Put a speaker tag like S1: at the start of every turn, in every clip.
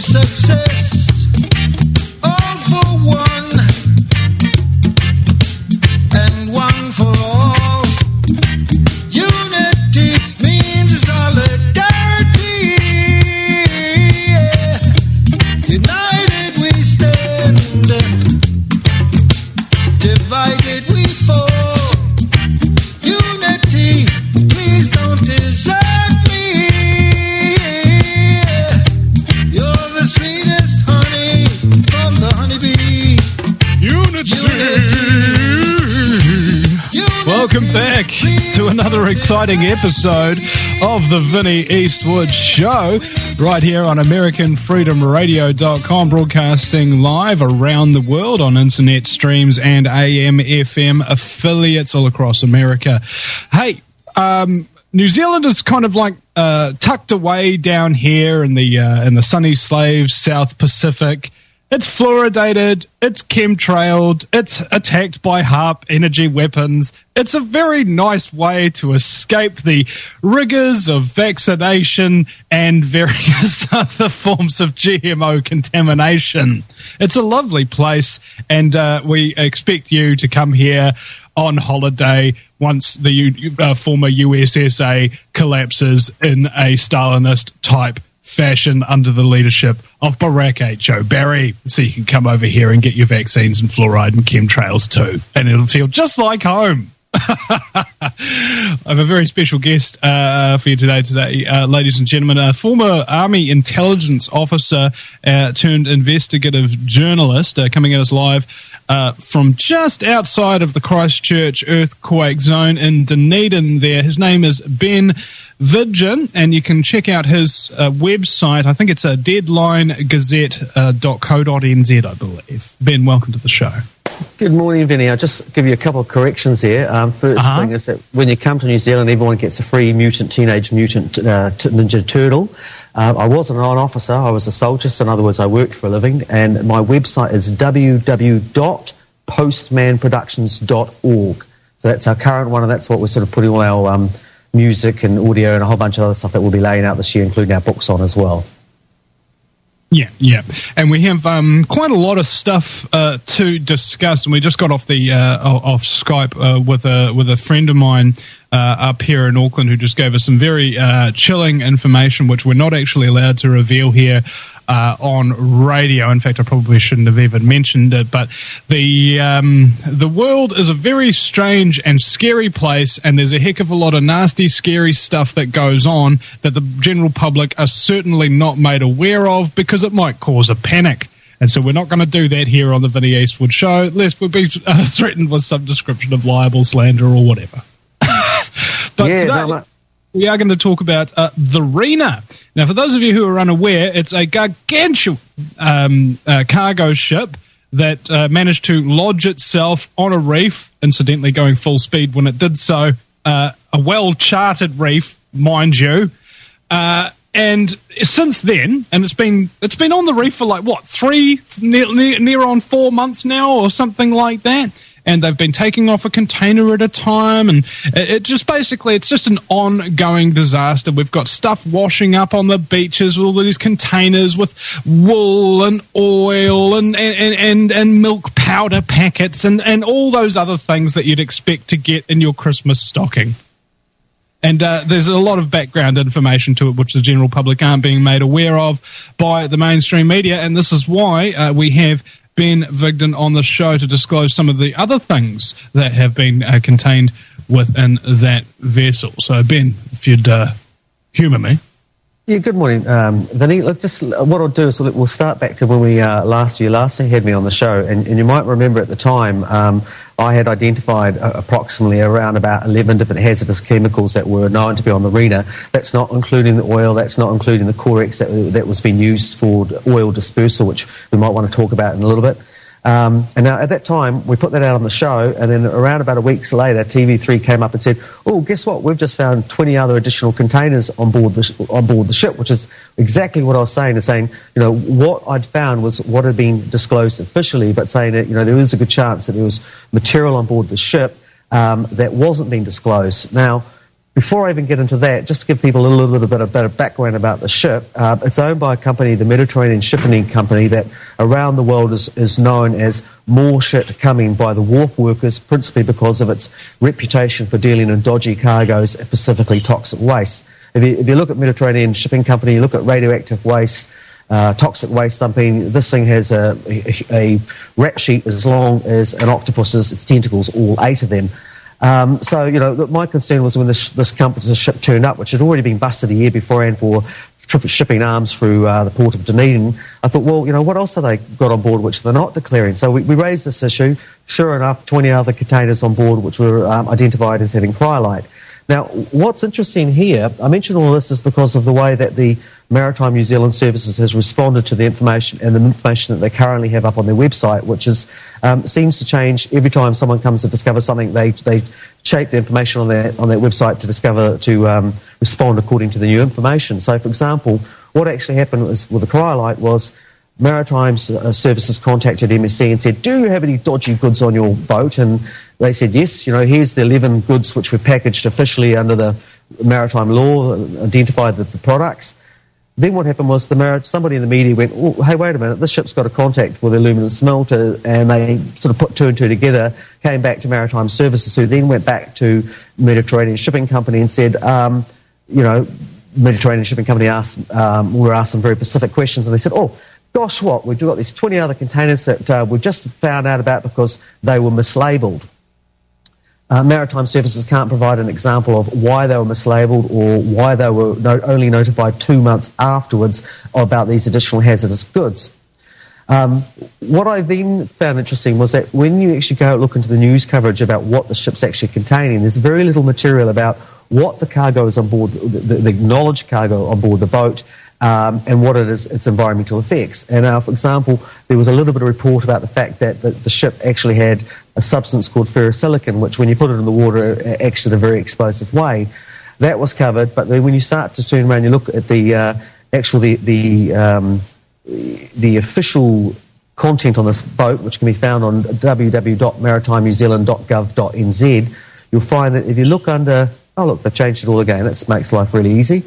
S1: success, all for one, and one for all. Unity means solidarity. United we stand, divided we fall. Unity, please don't desert me. You're the sweetest honey from the honeybee.
S2: Unity. Welcome back to another exciting episode of the Vinnie Eastwood Show, right here on AmericanFreedomRadio.com, broadcasting live around the world on internet streams and AM/FM affiliates all across America. Hey, New Zealand is kind of like tucked away down here in the sunny Slaves South Pacific. It's fluoridated, it's chemtrailed, it's attacked by HAARP energy weapons. It's a very nice way to escape the rigors of vaccination and various other forms of GMO contamination. It's a lovely place, and we expect you to come here on holiday once the former USSA collapses in a Stalinist type fashion under the leadership of Barack H. Obama. So you can come over here and get your vaccines and fluoride and chemtrails too, and it'll feel just like home. I have a very special guest for you today, ladies and gentlemen. A former Army intelligence officer turned investigative journalist coming at us live from just outside of the Christchurch earthquake zone in Dunedin there. His name is Ben Vidgen, and you can check out his website. I think it's deadlinegazette.co.nz, I believe. Ben, welcome to the show.
S3: Good morning, Vinny. I'll just give you a couple of corrections here. First thing is that when you come to New Zealand, everyone gets a free Teenage Mutant Ninja Turtle. I wasn't an officer, I was a soldier, so in other words, I worked for a living, and my website is www.postmanproductions.org. So that's our current one, and that's what we're sort of putting all our music and audio and a whole bunch of other stuff that we'll be laying out this year, including our books on as well.
S2: Yeah. And we have quite a lot of stuff to discuss, and we just got off the off Skype with a friend of mine up here in Auckland who just gave us some very chilling information, which we're not actually allowed to reveal here on radio. In fact, I probably shouldn't have even mentioned it, but the world is a very strange and scary place, and there's a heck of a lot of nasty, scary stuff that goes on that the general public are certainly not made aware of because it might cause a panic. And so we're not going to do that here on the Vinnie Eastwood Show, lest we be threatened with some description of libel, slander, or whatever. But today, we are going to talk about the Rena. Now, for those of you who are unaware, it's a gargantuan cargo ship that managed to lodge itself on a reef, incidentally going full speed when it did so, a well-charted reef, mind you. And since then, and it's been on the reef for like, what, near on 4 months now or something like that. And they've been taking off a container at a time, and it's just an ongoing disaster. We've got stuff washing up on the beaches with all these containers with wool and oil and milk powder packets and all those other things that you'd expect to get in your Christmas stocking. And there's a lot of background information to it which the general public aren't being made aware of by the mainstream media, and this is why we have Ben Vidgen on the show to disclose some of the other things that have been contained within that vessel. So, Ben, if you'd humour me.
S3: Yeah, good morning, Vinny. Look, just what I'll do is we'll start back to when we last had me on the show, and you might remember at the time I had identified approximately around about 11 different hazardous chemicals that were known to be on the Rena. That's not including the oil, that's not including the Corex that was being used for oil dispersal, which we might want to talk about in a little bit. And now at that time, we put that out on the show, and then around about a week later, TV3 came up and said, oh, guess what? We've just found 20 other additional containers on board the ship, which is exactly what I was saying, what I'd found was what had been disclosed officially, but saying that, there is a good chance that there was material on board the ship that wasn't being disclosed. Now, before I even get into that, just to give people a little bit of background about the ship, it's owned by a company, the Mediterranean Shipping Company, that around the world is known as more shit coming by the wharf workers, principally because of its reputation for dealing in dodgy cargoes, specifically toxic waste. If you look at Mediterranean Shipping Company, you look at radioactive waste, toxic waste dumping, this thing has a rap sheet as long as an octopus's tentacles, all 8 of them. So, my concern was when this ship turned up, which had already been busted a year beforehand for shipping arms through the port of Dunedin. I thought, well, what else have they got on board which they're not declaring? So we raised this issue. Sure enough, 20 other containers on board which were identified as having cryolite. Now, what's interesting here, I mention all this is because of the way that the Maritime New Zealand Services has responded to the information and the information that they currently have up on their website, which is seems to change every time someone comes to discover something. They shape the information on that website to respond according to the new information. So, for example, what actually happened with the cryolite was Maritime Services contacted MSC and said, do you have any dodgy goods on your boat? And they said, yes, here's the 11 goods which were packaged officially under the maritime law, identified the products. Then what happened was somebody in the media went, oh, hey, wait a minute, this ship's got a contact with Aluminium Smelter, and they sort of put 2 and 2 together, came back to Maritime Services, who then went back to Mediterranean Shipping Company and said, Mediterranean Shipping Company were asked some very specific questions, and they said, oh, gosh, what, we've got these 20 other containers that we've just found out about because they were mislabelled. Maritime Services can't provide an example of why they were mislabelled or why they were only notified 2 months afterwards about these additional hazardous goods. What I then found interesting was that when you actually go look into the news coverage about what the ship's actually containing, there's very little material about what the cargo is on board, the acknowledged cargo on board the boat, and what it is, its environmental effects. And for example, there was a little bit of report about the fact that the ship actually had a substance called ferrosilicon, which when you put it in the water, acts in a very explosive way. That was covered, but then when you start to turn around, you look at the official content on this boat, which can be found on www.maritimenewzealand.gov.nz, you'll find that if you look under, oh look, they've changed it all again. That makes life really easy.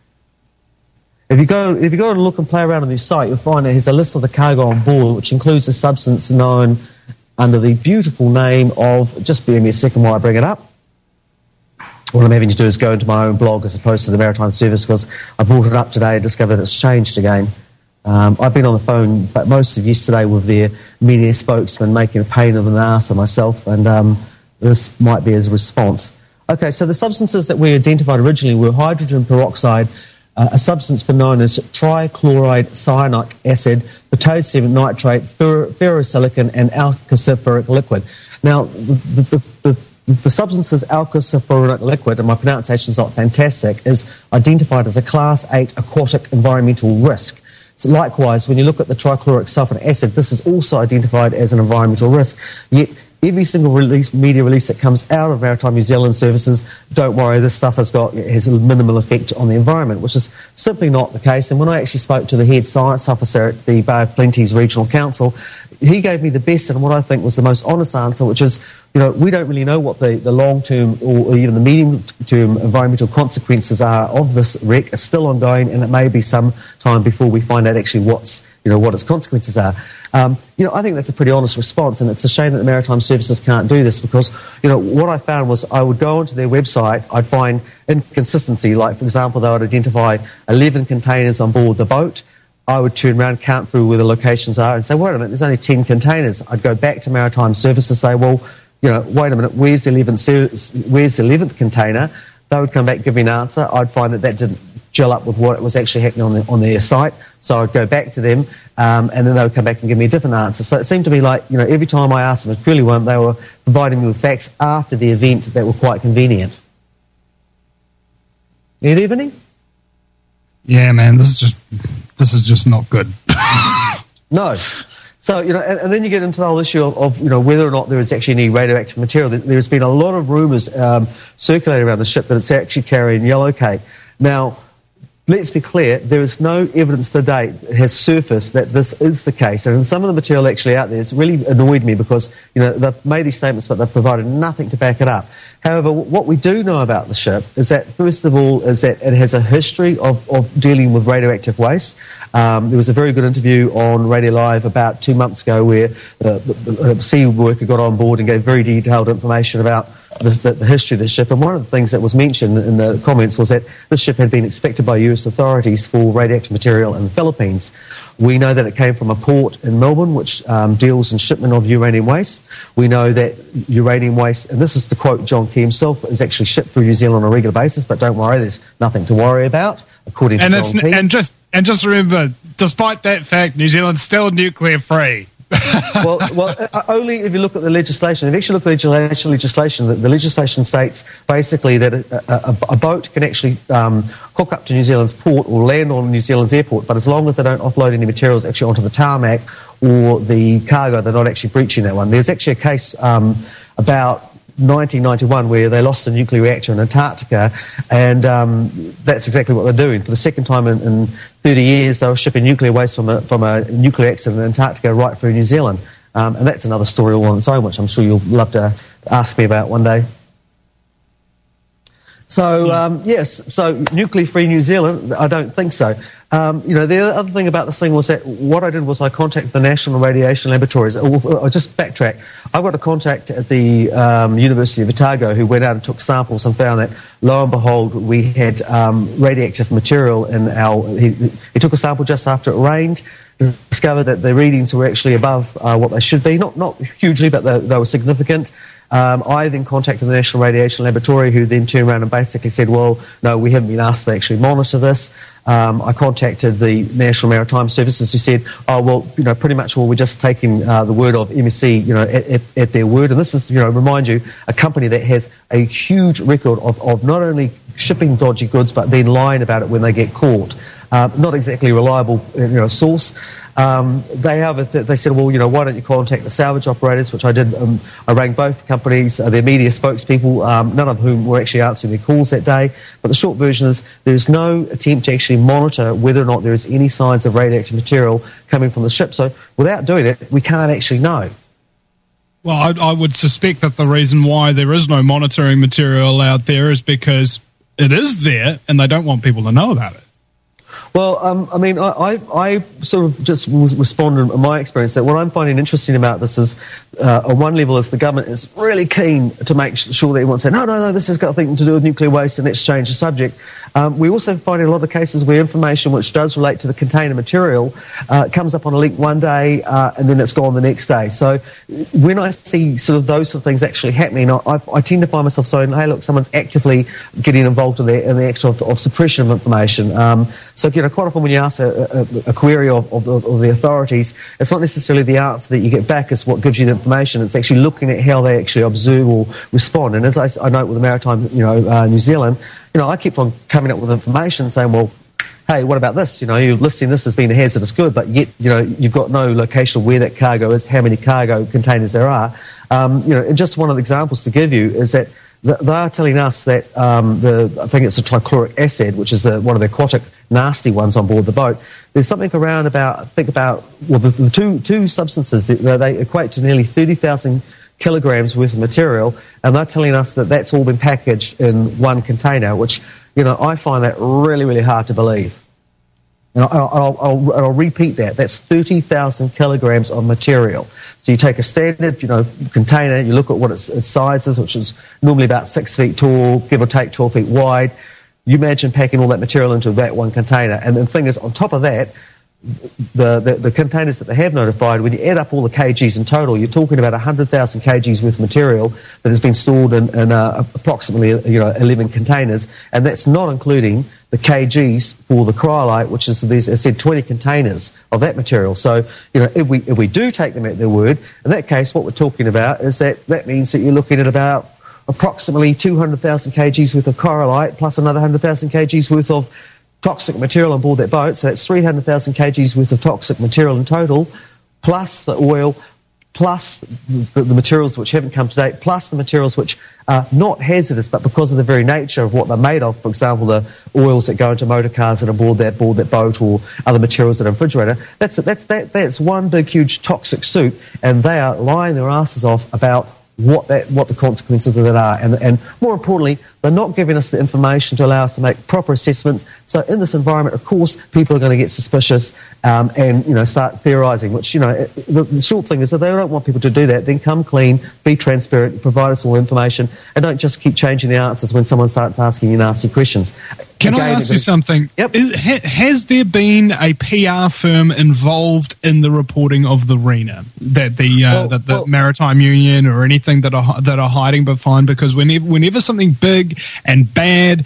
S3: If you go and look and play around on this site, you'll find that there's a list of the cargo on board, which includes a substance known under the beautiful name of, just bear me a second while I bring it up. What I'm having to do is go into my own blog as opposed to the Maritime Service, because I brought it up today and discovered it's changed again. I've been on the phone but most of yesterday with their media spokesman, making a pain of an arse of myself, and this might be as a response. Okay, so the substances that we identified originally were hydrogen peroxide, a substance known as trichloride cyanic acid, potassium nitrate, ferrosilicon, and alkoxyphoric liquid. Now, the substance's alkoxyphoric liquid, and my pronunciation's not fantastic, is identified as a Class 8 aquatic environmental risk. So likewise, when you look at the trichloric sulfuric acid, this is also identified as an environmental risk. Yet every single media release that comes out of Maritime New Zealand Services, don't worry, this stuff has a minimal effect on the environment, which is simply not the case. And when I actually spoke to the head science officer at the Bay of Plenty's Regional Council, he gave me the best and what I think was the most honest answer, which is, we don't really know what the long-term or even the medium-term environmental consequences are of this wreck. It's still ongoing, and it may be some time before we find out actually what its consequences are. I think that's a pretty honest response, and it's a shame that the Maritime Services can't do this because, what I found was I would go onto their website, I'd find inconsistency, like, for example, they would identify 11 containers on board the boat. I would turn around, count through where the locations are and say, wait a minute, there's only 10 containers. I'd go back to Maritime Services and say, well, wait a minute, where's the 11th container? They would come back and give me an answer. I'd find that didn't gel up with what was actually happening on their site. So I'd go back to them, and then they would come back and give me a different answer. So it seemed to me like, every time I asked them, it clearly weren't, they were providing me with facts after the event that were quite convenient. Are you there, Vinny?
S2: Yeah, man, this is just not good.
S3: No. So, and then you get into the whole issue of whether or not there is actually any radioactive material. There's been a lot of rumours circulating around the ship that it's actually carrying yellow cake. Now, let's be clear, there is no evidence to date that has surfaced that this is the case. And some of the material actually out there has really annoyed me because, they've made these statements, but they've provided nothing to back it up. However, what we do know about the ship is that, first of all, is that it has a history of dealing with radioactive waste. There was a very good interview on Radio Live about 2 months ago where the sea worker got on board and gave very detailed information about the history of the ship. And one of the things that was mentioned in the comments was that this ship had been inspected by US authorities for radioactive material in the Philippines. We know that it came from a port in Melbourne, which deals in shipment of uranium waste. We know that uranium waste, and this is to quote John Key himself, is actually shipped through New Zealand on a regular basis, but don't worry, there's nothing to worry about, according to John Key.
S2: And just remember, despite that fact, New Zealand's still nuclear free.
S3: well, only if you look at the legislation. If you actually look at the legislation, the legislation states basically that a boat can actually hook up to New Zealand's port or land on New Zealand's airport, but as long as they don't offload any materials actually onto the tarmac or the cargo, they're not actually breaching that one. There's actually a case about 1991 where they lost a nuclear reactor in Antarctica, and that's exactly what they're doing. For the second time in 30 years, they were shipping nuclear waste from a nuclear accident in Antarctica right through New Zealand. And that's another story all on its own, which I'm sure you'll love to ask me about one day. So, yes, so nuclear-free New Zealand, I don't think so. The other thing about this thing was that what I did was I contacted the National Radiation Laboratories. I'll just backtrack. I got a contact at the University of Otago who went out and took samples and found that, lo and behold, we had radioactive material in our... He took a sample just after it rained, discovered that the readings were actually above what they should be. Not hugely, but they were significant. I then contacted the National Radiation Laboratory, who then turned around and basically said, well, no, we haven't been asked to actually monitor this. I contacted the National Maritime Services, who said, oh, well, pretty much, we're just taking the word of MSC, at their word. And this is, remind you, a company that has a huge record of not only shipping dodgy goods, but then lying about it when they get caught. Not exactly a reliable, source. They said, well, why don't you contact the salvage operators, which I did. I rang both companies, their media spokespeople, none of whom were actually answering their calls that day. But the short version is there's no attempt to actually monitor whether or not there is any signs of radioactive material coming from the ship. So without doing it, we can't actually know.
S2: Well, I would suspect that the reason why there is no monitoring material out there is because it is there and they don't want people to know about it.
S3: Well, I sort of just respond in my experience that what I'm finding interesting about this is, on one level, is the government is really keen to make sure that everyone say, no, this has got nothing to do with nuclear waste and let's change the subject. We also find in a lot of cases where information which does relate to the container material comes up on a link one day and then it's gone the next day. So when I see sort of those sort of things actually happening, I tend to find myself saying, hey, look, someone's actively getting involved in the act of suppression of information. So, quite often when you ask a query of the authorities, it's not necessarily the answer that you get back is what gives you the information. It's actually looking at how they actually observe or respond. And as I note with the Maritime, New Zealand, I keep on coming up with information saying, well, hey, what about this? You're listing this as being a hazardous good, but yet, you've got no location of where that cargo is, how many cargo containers there are. And just one of the examples to give you is that they are telling us that I think it's a trichloric acid, which is one of the aquatic nasty ones on board the boat. There's something around the two substances they equate to nearly 30,000 kilograms worth of material, and they're telling us that that's all been packaged in one container, which I find that really, really hard to believe. And I'll repeat that. That's 30,000 kilograms of material. So you take a standard, container, you look at what its size is, which is normally about 6 feet tall, give or take 12 feet wide. You imagine packing all that material into that one container. And the thing is, on top of that, the containers that they have notified, when you add up all the kgs in total, you're talking about 100,000 kgs worth of material that has been stored in approximately 11 containers, and that's not including the kgs for the cryolite, which is, as I said, 20 containers of that material. So, if we do take them at their word, in that case, what we're talking about is that means that you're looking at about approximately 200,000 kgs worth of cryolite plus another 100,000 kgs worth of toxic material on board that boat. So that's 300,000 kgs worth of toxic material in total, plus the oil, plus the materials which haven't come to date, plus the materials which are not hazardous, but because of the very nature of what they're made of, for example, the oils that go into motor cars that are aboard that boat, or other materials that are in the refrigerator, that's one big, huge toxic soup, and they are lying their asses off about what the consequences of that are. And more importantly, they're not giving us the information to allow us to make proper assessments. So in this environment, of course, people are going to get suspicious and, start theorising, which, the short thing is that they don't want people to do that. Then come clean, be transparent, provide us all information, and don't just keep changing the answers when someone starts asking you nasty questions.
S2: Can I ask you something?
S3: Yep.
S2: Has there been a PR firm involved in the reporting of the RENA, that the Maritime Union or anything that are hiding behind? Because whenever something big and bad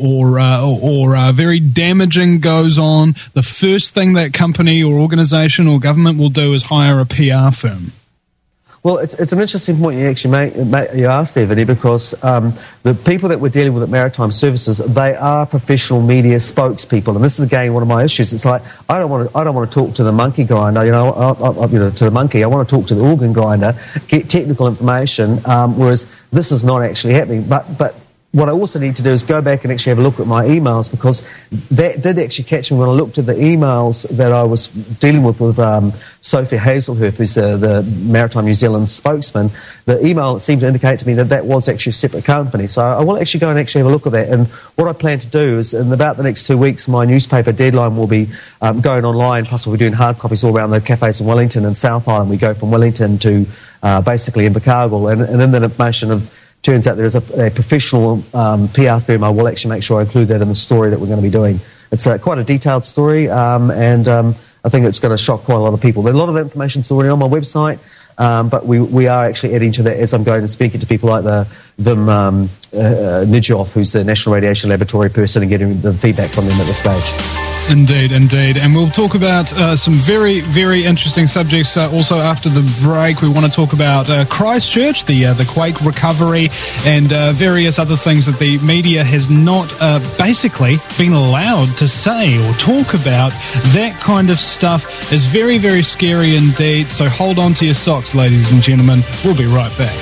S2: or very damaging goes on, the first thing that company or organisation or government will do is hire a PR firm.
S3: Well, it's an interesting point you actually you asked there, Vinny, because the people that we're dealing with at Maritime Services, they are professional media spokespeople, and this is again one of my issues. It's like I don't want to talk to the monkey grinder, to the monkey. I want to talk to the organ grinder, get technical information, whereas this is not actually happening. But what I also need to do is go back and actually have a look at my emails, because that did actually catch me when I looked at the emails that I was dealing with Sophie Hazelhurst, who's the Maritime New Zealand spokesman. The email seemed to indicate to me that was actually a separate company. So I will actually go and actually have a look at that. And what I plan to do is, in about the next 2 weeks, my newspaper Deadline will be going online, plus we'll be doing hard copies all around the cafes in Wellington and South Island. We go from Wellington to basically Invercargill, and in that information of turns out there is a professional PR firm. I will actually make sure I include that in the story that we're going to be doing. It's quite a detailed story, and I think it's going to shock quite a lot of people. A lot of that information is already on my website, but we are actually adding to that as I'm going and speaking to people like the Wim Nijhoff, who's the National Radiation Laboratory person, and getting the feedback from them at this stage.
S2: Indeed. And we'll talk about some very, very interesting subjects also after the break. We want to talk about Christchurch, the quake recovery, and various other things that the media has not basically been allowed to say or talk about. That kind of stuff is very, very scary indeed. So hold on to your socks, ladies and gentlemen. We'll be right back.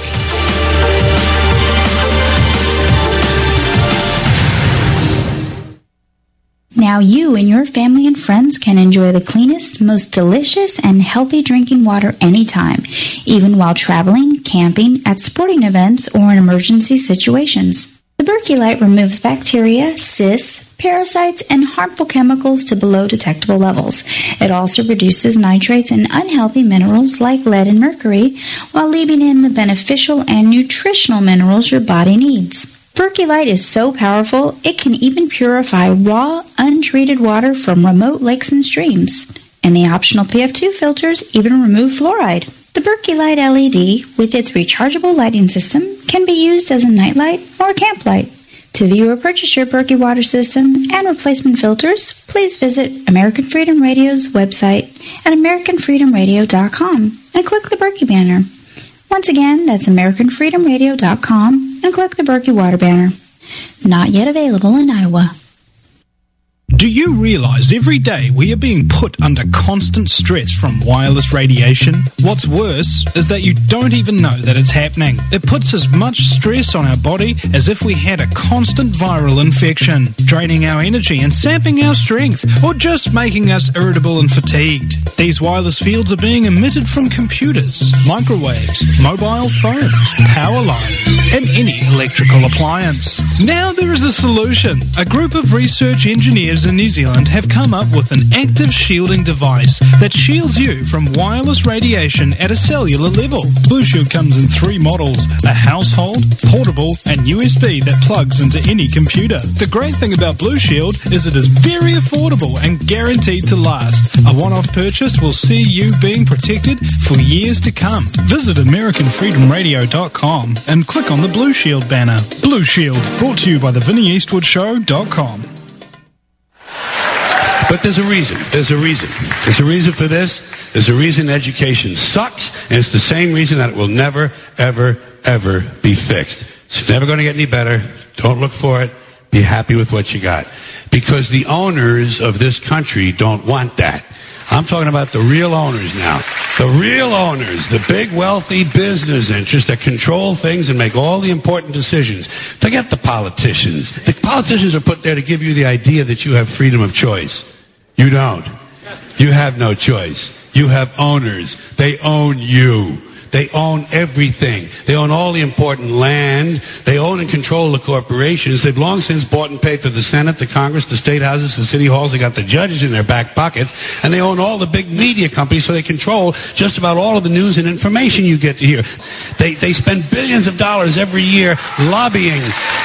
S4: Now you and your family and friends can enjoy the cleanest, most delicious, and healthy drinking water anytime, even while traveling, camping, at sporting events, or in emergency situations. The Berkey Light removes bacteria, cysts, parasites, and harmful chemicals to below detectable levels. It also reduces nitrates and unhealthy minerals like lead and mercury, while leaving in the beneficial and nutritional minerals your body needs. Berkey Light is so powerful, it can even purify raw, untreated water from remote lakes and streams. And the optional PF2 filters even remove fluoride. The Berkey Light LED, with its rechargeable lighting system, can be used as a nightlight or a camp light. To view or purchase your Berkey water system and replacement filters, please visit American Freedom Radio's website at AmericanFreedomRadio.com and click the Berkey banner. Once again, that's AmericanFreedomRadio.com and click the Berkey Water banner. Not yet available in Iowa.
S2: Do you realize every day we are being put under constant stress from wireless radiation? What's worse is that you don't even know that it's happening. It puts as much stress on our body as if we had a constant viral infection, draining our energy and sapping our strength, or just making us irritable and fatigued. These wireless fields are being emitted from computers, microwaves, mobile phones, power lines, and any electrical appliance. Now there is a solution. A group of research engineers in New Zealand have come up with an active shielding device that shields you from wireless radiation at a cellular level. Blue Shield comes in 3 models: a household, portable, and USB that plugs into any computer. The great thing about Blue Shield is it is very affordable and guaranteed to last. A one-off purchase will see you being protected for years to come. Visit AmericanFreedomRadio.com and click on the Blue Shield banner. Blue Shield, brought to you by the VinnyEastwoodShow.com.
S5: But there's a reason. There's a reason. There's a reason for this. There's a reason education sucks, and it's the same reason that it will never, ever, ever be fixed. It's never going to get any better. Don't look for it. Be happy with what you got. Because the owners of this country don't want that. I'm talking about the real owners now. The real owners, the big wealthy business interests that control things and make all the important decisions. Forget the politicians. The politicians are put there to give you the idea that you have freedom of choice. You don't. You have no choice. You have owners. They own you. They own everything. They own all the important land. They own and control the corporations. They've long since bought and paid for the Senate, the Congress, the state houses, the city halls. They got the judges in their back pockets. And they own all the big media companies, so they control just about all of the news and information you get to hear. They spend billions of dollars every year lobbying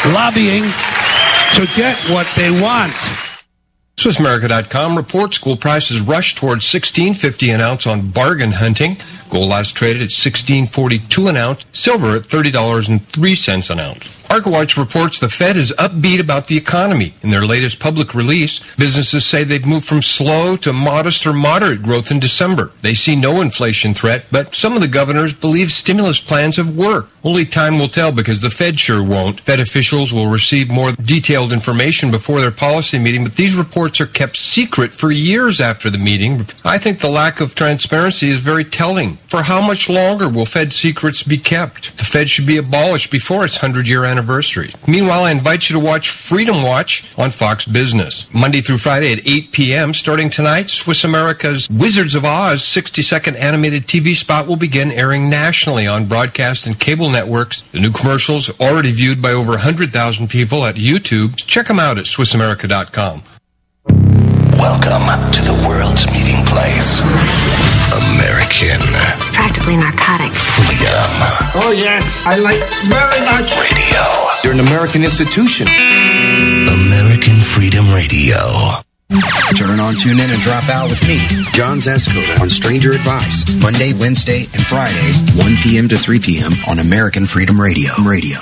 S5: to get what they want.
S6: SwissAmerica.com reports gold prices rushed towards $16.50 an ounce on bargain hunting. Gold last traded at $16.42 an ounce. Silver at $30.03 an ounce. ArcaWatch reports the Fed is upbeat about the economy. In their latest public release, businesses say they've moved from slow to modest or moderate growth in December. They see no inflation threat, but some of the governors believe stimulus plans have worked. Only time will tell because the Fed sure won't. Fed officials will receive more detailed information before their policy meeting, but these reports are kept secret for years after the meeting. I think the lack of transparency is very telling. For how much longer will Fed secrets be kept? The Fed should be abolished before its 100-year anniversary. Meanwhile, I invite you to watch Freedom Watch on Fox Business. Monday through Friday at 8 p.m. Starting tonight, Swiss America's Wizards of Oz 60-second animated TV spot will begin airing nationally on broadcast and cable networks. The new commercials already viewed by over 100,000 people at YouTube. Check them out at SwissAmerica.com.
S7: Welcome to the world's meeting place. American.
S8: It's practically narcotic.
S7: Freedom.
S9: Oh, yes. I like very much.
S7: Radio.
S10: You're an American institution.
S7: American Freedom Radio.
S10: Turn on, tune in, and drop out with me, John Zascoda, on Stranger Advice, Monday, Wednesday, and Fridays, 1 p.m. to 3 p.m. on American Freedom Radio. Radio.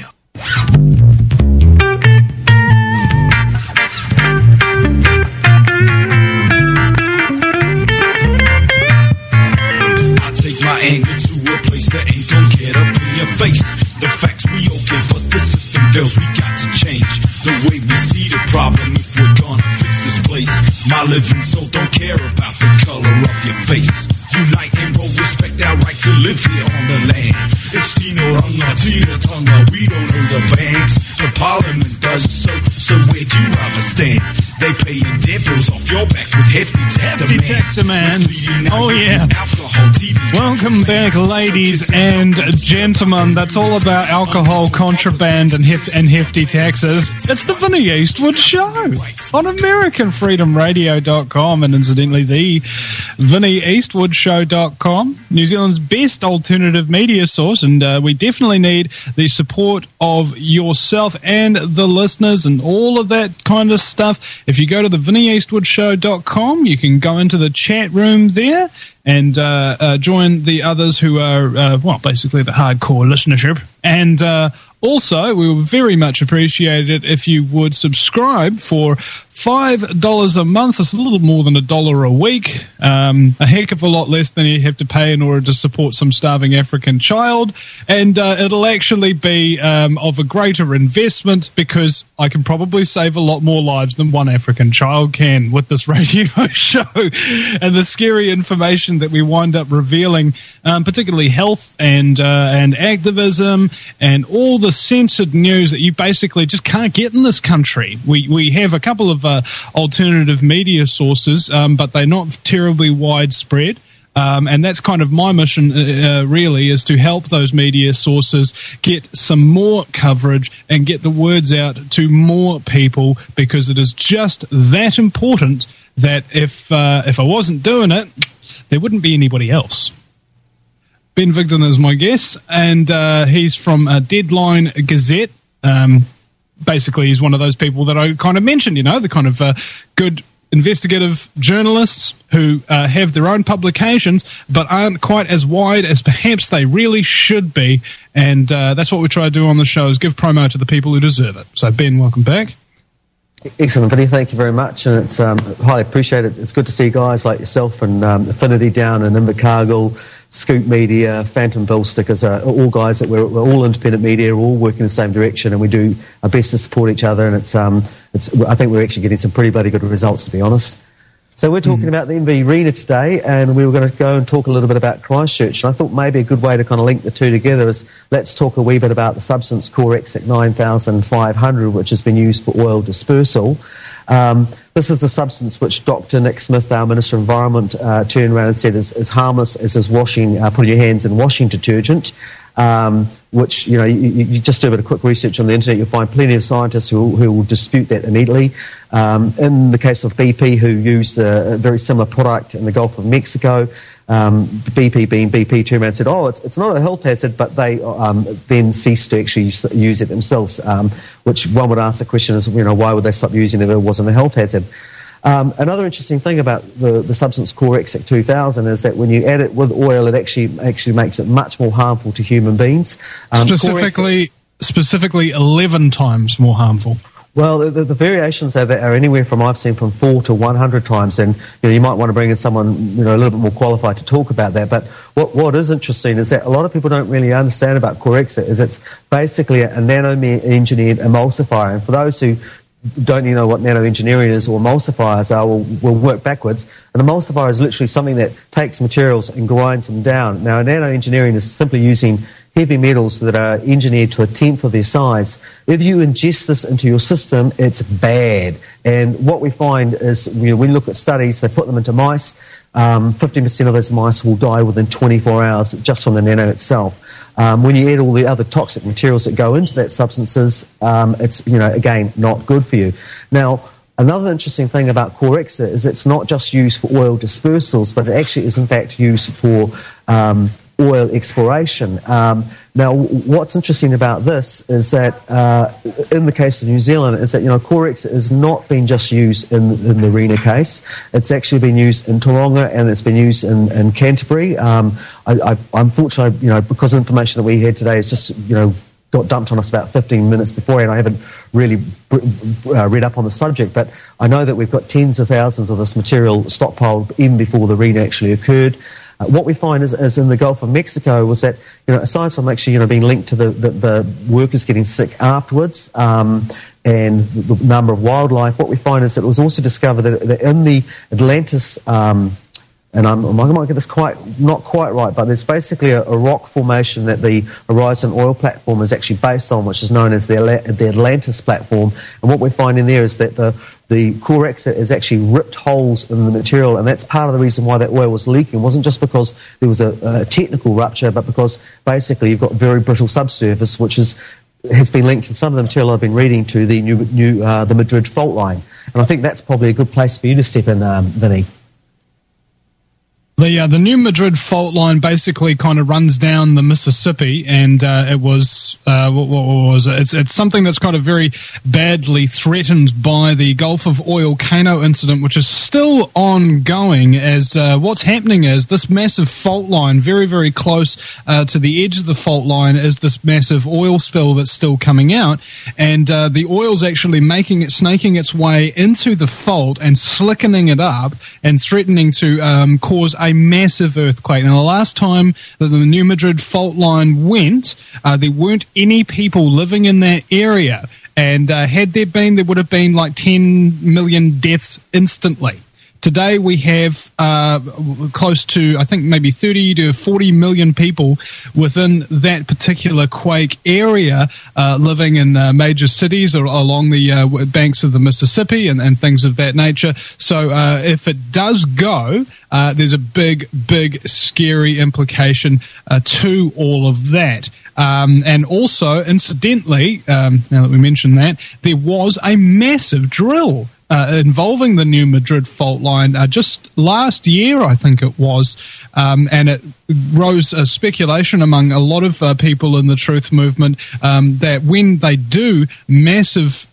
S1: My anger to a place that ain't gon' get up in your face. The facts we okay, but the system fails, we got to change the way we see the problem if we're gonna fix this place. My living soul don't care about the color of your face. Unite and roll, respect our right to live here on the land. It's Tino Runga, Tina Tonga, we don't own the banks. The parliament does so where do you ever stand? They paying their bills off your back with hefty tax demand.
S2: Oh yeah. Welcome back, ladies and gentlemen. That's all about alcohol, contraband, and hefty taxes. It's the Vinnie Eastwood Show on AmericanFreedomRadio.com and incidentally the VinnieEastwoodShow.com, New Zealand's best alternative media source, and we definitely need the support of yourself and the listeners and all of that kind of stuff. If you go to the VinnieEastwoodShow.com, you can go into the chat room there and join the others who are, basically the hardcore listenership. And also, we would very much appreciate it if you would subscribe for $5 a month. It's a little more than $1 a week. A heck of a lot less than you have to pay in order to support some starving African child. And it'll actually be of a greater investment because I can probably save a lot more lives than one African child can with this radio show. And the scary information that we wind up revealing, particularly health and activism and all the censored news that you basically just can't get in this country. We have a couple of alternative media sources, but they're not terribly widespread. And that's kind of my mission, really, is to help those media sources get some more coverage and get the words out to more people, because it is just that important that if I wasn't doing it, there wouldn't be anybody else. Ben Vigdon is my guest, and he's from Deadline Gazette. Basically, he's one of those people that I kind of mentioned, the kind of good investigative journalists who have their own publications but aren't quite as wide as perhaps they really should be. And that's what we try to do on the show, is give promo to the people who deserve it. So, Ben, welcome back.
S3: Excellent, Vinny. Thank you very much, and it's highly appreciated. It's good to see guys like yourself and Affinity down in Invercargill, Scoop Media, Phantom Bill Stickers, all guys that we're all independent media, we're all working in the same direction, and we do our best to support each other. And it's I think we're actually getting some pretty bloody good results, to be honest. So we're talking about the MV Arena today, and we were going to go and talk a little bit about Christchurch. And I thought maybe a good way to kind of link the two together is let's talk a wee bit about the substance Core Exec 9500, which has been used for oil dispersal. This is a substance which Dr. Nick Smith, our Minister of Environment, turned around and said is harmless as is washing, putting your hands in washing detergent. Which, you just do a bit of quick research on the internet, you'll find plenty of scientists who will dispute that immediately. In the case of BP, who used a very similar product in the Gulf of Mexico, BP turned around and said, it's not a health hazard, but they then ceased to actually use it themselves, which one would ask the question is, why would they stop using it if it wasn't a health hazard? Another interesting thing about the substance Corexit 2000 is that when you add it with oil, it actually makes it much more harmful to human beings.
S2: Specifically 11 times more harmful.
S3: Well, the variations are anywhere from, I've seen, from 4 to 100 times, and you might want to bring in someone a little bit more qualified to talk about that. But what is interesting is that a lot of people don't really understand about Corexit is it's basically a nano-engineered emulsifier, and for those who don't you know what nanoengineering is or emulsifiers are, we'll work backwards. An emulsifier is literally something that takes materials and grinds them down. Now, nanoengineering is simply using heavy metals that are engineered to a tenth of their size. If you ingest this into your system, it's bad. And what we find is, we look at studies, they put them into mice, 15% of those mice will die within 24 hours just from the nano itself. When you add all the other toxic materials that go into that substances, it's, again, not good for you. Now, another interesting thing about Corexit is it's not just used for oil dispersals, but it actually is in fact used for oil exploration. Now, what's interesting about this is that in the case of New Zealand is that, Corexit has not been just used in the Rena case. It's actually been used in Taronga and it's been used in Canterbury. Unfortunately, because of the information that we had today, it's just, got dumped on us about 15 minutes before, and I haven't really read up on the subject, but I know that we've got tens of thousands of this material stockpiled even before the Rena actually occurred. What we find is in the Gulf of Mexico was that, aside from actually, being linked to the workers getting sick afterwards, and the number of wildlife, what we find is that it was also discovered that in the Atlantis, and I might get this not quite right, but there's basically a rock formation that the Horizon Oil platform is actually based on, which is known as the Atlantis platform. And what we're finding there is that the Corexit has actually ripped holes in the material, and that's part of the reason why that oil was leaking. It wasn't just because there was a technical rupture, but because basically you've got very brittle subsurface, which has been linked in some of the material I've been reading to the the Madrid fault line. And I think that's probably a good place for you to step in, Vinny.
S2: The New Madrid fault line basically kind of runs down the Mississippi, and it was what was it? It's something that's kind of very badly threatened by the Gulf of Oil Kano incident, which is still ongoing. As what's happening is this massive fault line, very very close to the edge of the fault line, is this massive oil spill that's still coming out, and the oil's actually snaking its way into the fault and slickening it up and threatening to cause a massive earthquake. Now, the last time that the New Madrid fault line went, there weren't any people living in that area. And had there been, there would have been like 10 million deaths instantly. Today we have close to, I think, maybe 30 to 40 million people within that particular quake area living in major cities or along the banks of the Mississippi and things of that nature. So if it does go, there's a big, scary implication to all of that. And also, incidentally, now that we mention that, there was a massive drill involving the New Madrid fault line just last year, I think it was, and it rose a speculation among a lot of people in the truth movement that when they do massive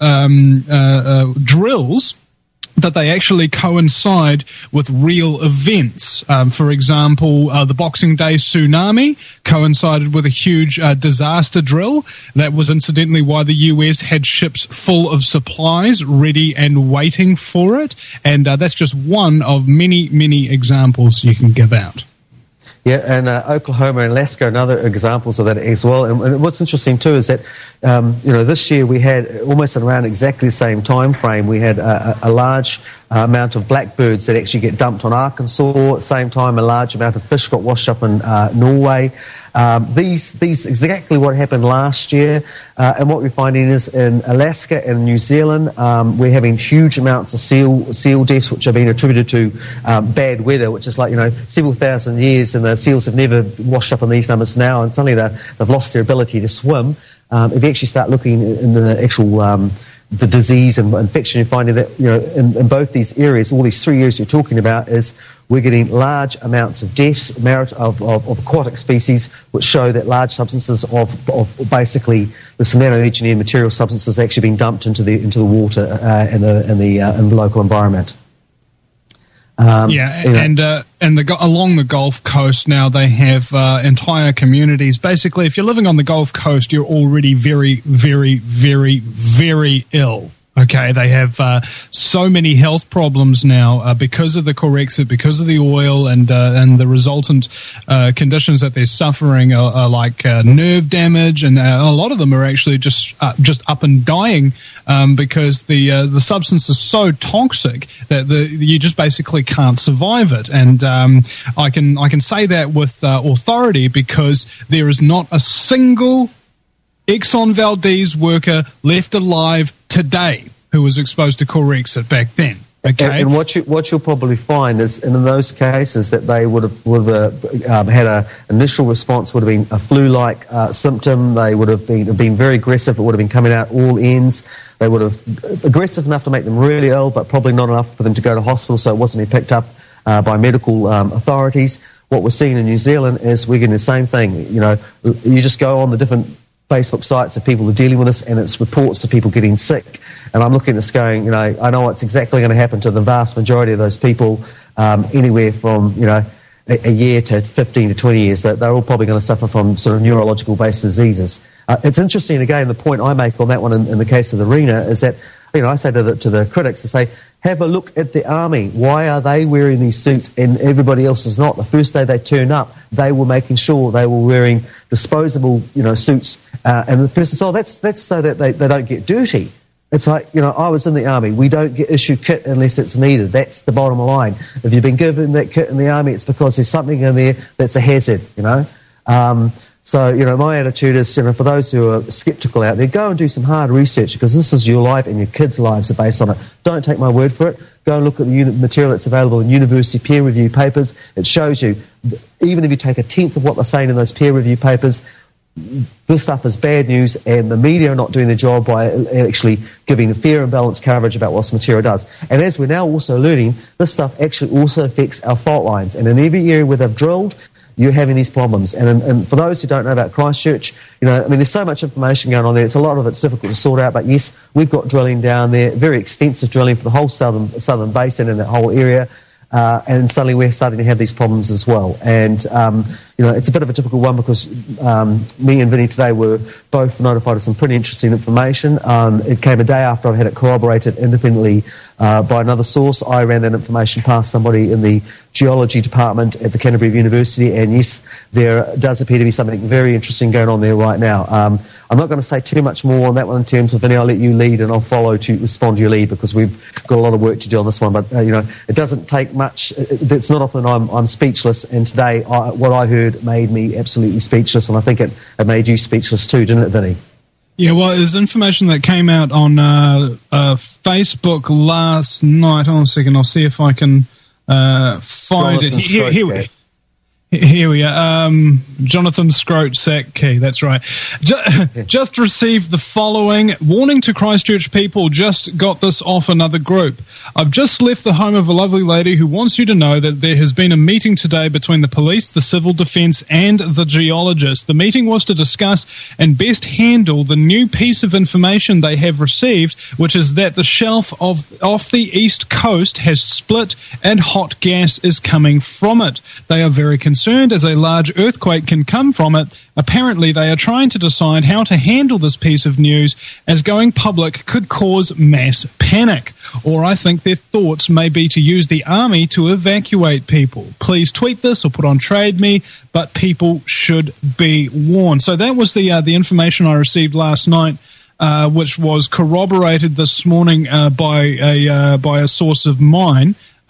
S2: drills, that they actually coincide with real events. For example, the Boxing Day tsunami coincided with a huge disaster drill. That was incidentally why the US had ships full of supplies ready and waiting for it. And that's just one of many, many examples you can give out.
S3: Yeah, and Oklahoma and Alaska are another examples of that as well. And what's interesting too is that, this year we had almost around exactly the same time frame. We had a large amount of blackbirds that actually get dumped on Arkansas. At the same time, a large amount of fish got washed up in Norway. These exactly what happened last year, and what we're finding is in Alaska and New Zealand, we're having huge amounts of seal deaths, which are being attributed to bad weather, which is like, several thousand years, and the seals have never washed up in these numbers now, and suddenly they've lost their ability to swim. If you actually start looking in the actual the disease and infection, you're finding that in both these areas, all these 3 years you're talking about, is we're getting large amounts of deaths of aquatic species, which show that large substances of basically this nano-engineered material substances actually being dumped into the water in the local environment.
S2: Along the Gulf Coast now, they have entire communities. Basically, if you're living on the Gulf Coast, you're already very, very, very, very ill. Okay, they have so many health problems now because of the Corexit, because of the oil, and the resultant conditions that they're suffering are like nerve damage, and a lot of them are actually just up and dying because the substance is so toxic that you just basically can't survive it. And I can say that with authority because there is not a single Exxon Valdez worker left alive today who was exposed to Corexit back then. Okay,
S3: and what you'll probably find is in those cases that they would have had an initial response would have been a flu-like symptom. They would have been very aggressive. It would have been coming out all ends. They would have aggressive enough to make them really ill, but probably not enough for them to go to hospital, so it wasn't being picked up by medical authorities. What we're seeing in New Zealand is we're getting the same thing. You just go on the different Facebook sites of people who are dealing with this, and it's reports to people getting sick. And I'm looking at this going, I know what's exactly going to happen to the vast majority of those people, anywhere from, a year to 15 to 20 years. They're all probably going to suffer from sort of neurological-based diseases. It's interesting, again, the point I make on that one in the case of the RENA is that, I say to the critics, I say, have a look at the army. Why are they wearing these suits and everybody else is not? The first day they turned up, they were making sure they were wearing disposable, suits. And the person says, that's so that they don't get dirty. It's like, I was in the army. We don't get issued kit unless it's needed. That's the bottom line. If you've been given that kit in the army, it's because there's something in there that's a hazard, So, my attitude is, for those who are sceptical out there, go and do some hard research because this is your life and your kids' lives are based on it. Don't take my word for it. Go and look at the material that's available in university peer-reviewed papers. It shows you, even if you take a tenth of what they're saying in those peer-reviewed papers, this stuff is bad news, and the media are not doing their job by actually giving fair and balanced coverage about what this material does. And as we're now also learning, this stuff actually also affects our fault lines. And in every area where they've drilled, you're having these problems. And for those who don't know about Christchurch, there's so much information going on there. A lot of it's difficult to sort out, but yes, we've got drilling down there, very extensive drilling for the whole southern basin and that whole area. And suddenly we're starting to have these problems as well. And, it's a bit of a difficult one because me and Vinny today were both notified of some pretty interesting information. It came a day after I had it corroborated independently by another source. I ran that information past somebody in the geology department at the Canterbury University, and yes, there does appear to be something very interesting going on there right now. I'm not going to say too much more on that one in terms of, Vinny, I'll let you lead and I'll follow to respond to your lead because we've got a lot of work to do on this one. But, it doesn't take much. It's not often I'm speechless, and today what I heard made me absolutely speechless, and I think it made you speechless too, didn't it, Vinny?
S2: Yeah, well, there's information that came out on Facebook last night. Hold on a second, I'll see if I can find it. Here we are. Jonathan Scroat-Sack-Key, that's right. Just received the following. Warning to Christchurch people, just got this off another group. I've just left the home of a lovely lady who wants you to know that there has been a meeting today between the police, the civil defence and the geologist. The meeting was to discuss and best handle the new piece of information they have received, which is that the shelf off the east coast has split and hot gas is coming from it. They are very concerned as a large earthquake can come from it. Apparently, they are trying to decide how to handle this piece of news as going public could cause mass panic. Or I think their thoughts may be to use the army to evacuate people. Please tweet this or put on Trade Me, but people should be warned. So that was the information I received last night, which was corroborated this morning by a source of mine.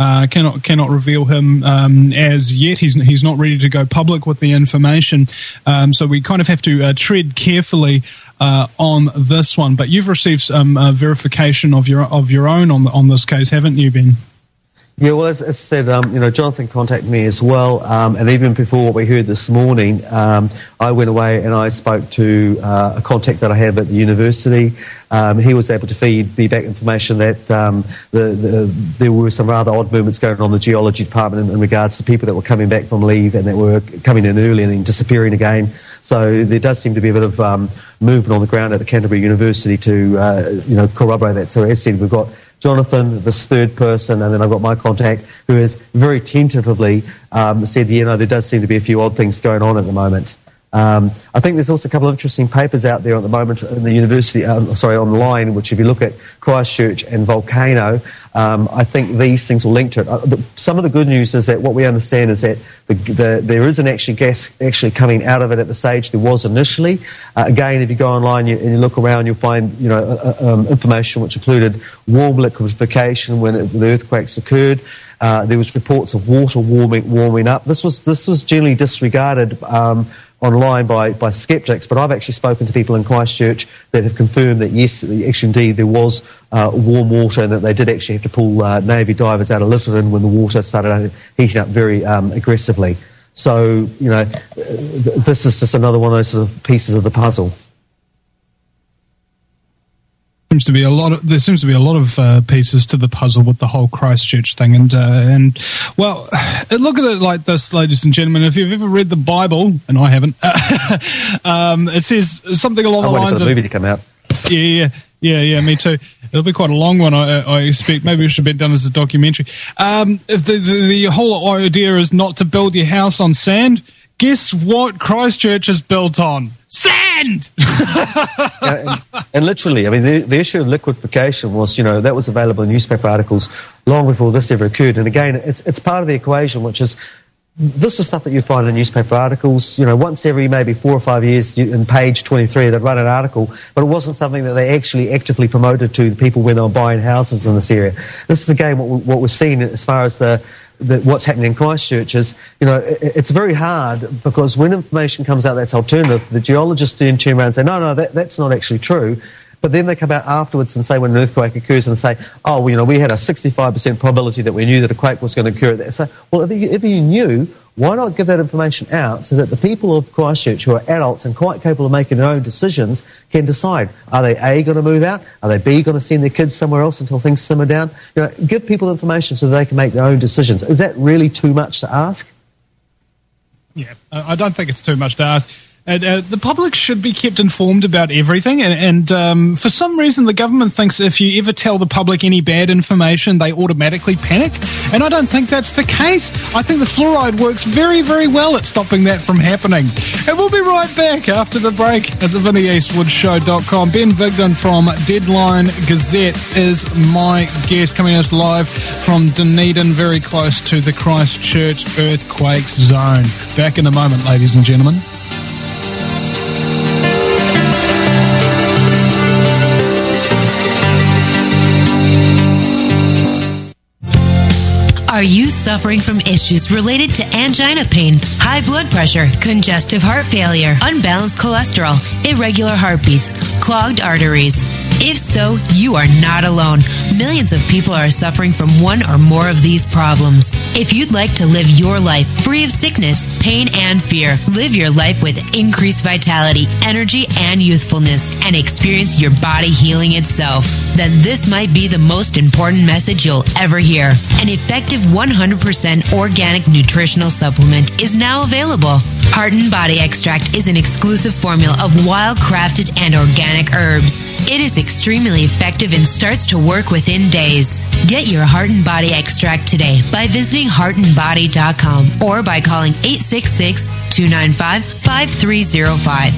S2: cannot reveal him as yet. He's not ready to go public with the information, so we kind of have to tread carefully on this one. But you've received some verification of your own on this case, haven't you, Ben?
S3: Yeah, well, as I said, Jonathan contacted me as well, and even before what we heard this morning, I went away and I spoke to a contact that I have at the university. He was able to feed me back information that there were some rather odd movements going on in the geology department in regards to people that were coming back from leave and that were coming in early and then disappearing again. So there does seem to be a bit of movement on the ground at the Canterbury University to corroborate that. So as I said, we've got Jonathan, this third person, and then I've got my contact who has very tentatively said, there does seem to be a few odd things going on at the moment. I think there's also a couple of interesting papers out there at the moment in the university, online, which if you look at Christchurch and Volcano, I think these things will link to it. Some of the good news is that what we understand is that there isn't actually gas actually coming out of it at the stage there was initially. Again, if you go online and you look around, you'll find information which included warm liquefaction when the earthquakes occurred. There was reports of water warming up. This was generally disregarded online by skeptics, but I've actually spoken to people in Christchurch that have confirmed that yes, actually indeed there was warm water, and that they did actually have to pull Navy divers out of Lyttelton when the water started heating up very aggressively. So, this is just another one of those sort of pieces of the puzzle.
S2: There seems to be a lot of pieces to the puzzle with the whole Christchurch thing, and well, look at it like this, ladies and gentlemen. If you've ever read the Bible, and I haven't, it says something along the lines of
S3: the movie to come out.
S2: Yeah, me too. It'll be quite a long one, I expect. Maybe it should be done as a documentary. If the whole idea is not to build your house on sand, guess what Christchurch is built on? Sand!
S3: and literally, I mean, the issue of liquefaction was, that was available in newspaper articles long before this ever occurred. And again, it's part of the equation, which is, this is stuff that you find in newspaper articles. Once every maybe 4 or 5 years, in page 23, they'd run an article, but it wasn't something that they actually actively promoted to the people when they were buying houses in this area. This is again what we're seeing as far as what's happening in Christchurch is, it's very hard, because when information comes out that's alternative, the geologists then turn around and say, no, that's not actually true. But then they come out afterwards and say, when an earthquake occurs, and say, we had a 65% probability that we knew that a quake was going to occur. So, well, if you knew, why not give that information out so that the people of Christchurch, who are adults and quite capable of making their own decisions, can decide, are they A, going to move out? Are they B, going to send their kids somewhere else until things simmer down? Give people information so they can make their own decisions. Is that really too much to ask?
S2: Yeah, I don't think it's too much to ask. The public should be kept informed about everything, and for some reason the government thinks if you ever tell the public any bad information, they automatically panic, and I don't think that's the case. I think the fluoride works very, very well at stopping that from happening. And we'll be right back after the break at the VinnieEastwoodShow.com. Ben Vigdon from Deadline Gazette is my guest, coming us live from Dunedin, very close to the Christchurch earthquake zone. Back in a moment, ladies and gentlemen.
S11: Are you suffering from issues related to angina pain, high blood pressure, congestive heart failure, unbalanced cholesterol, irregular heartbeats, clogged arteries? If so, you are not alone. Millions of people are suffering from one or more of these problems. If you'd like to live your life free of sickness, pain, and fear, live your life with increased vitality, energy, and youthfulness, and experience your body healing itself, then this might be the most important message you'll ever hear. An effective 100% organic nutritional supplement is now available. Heart and Body Extract is an exclusive formula of wild-crafted and organic herbs. It is extremely effective and starts to work within days. Get your Heart and Body Extract today by visiting heartandbody.com or by calling 866-295-5305,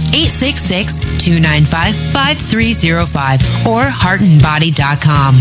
S11: 866-295-5305, or heartandbody.com.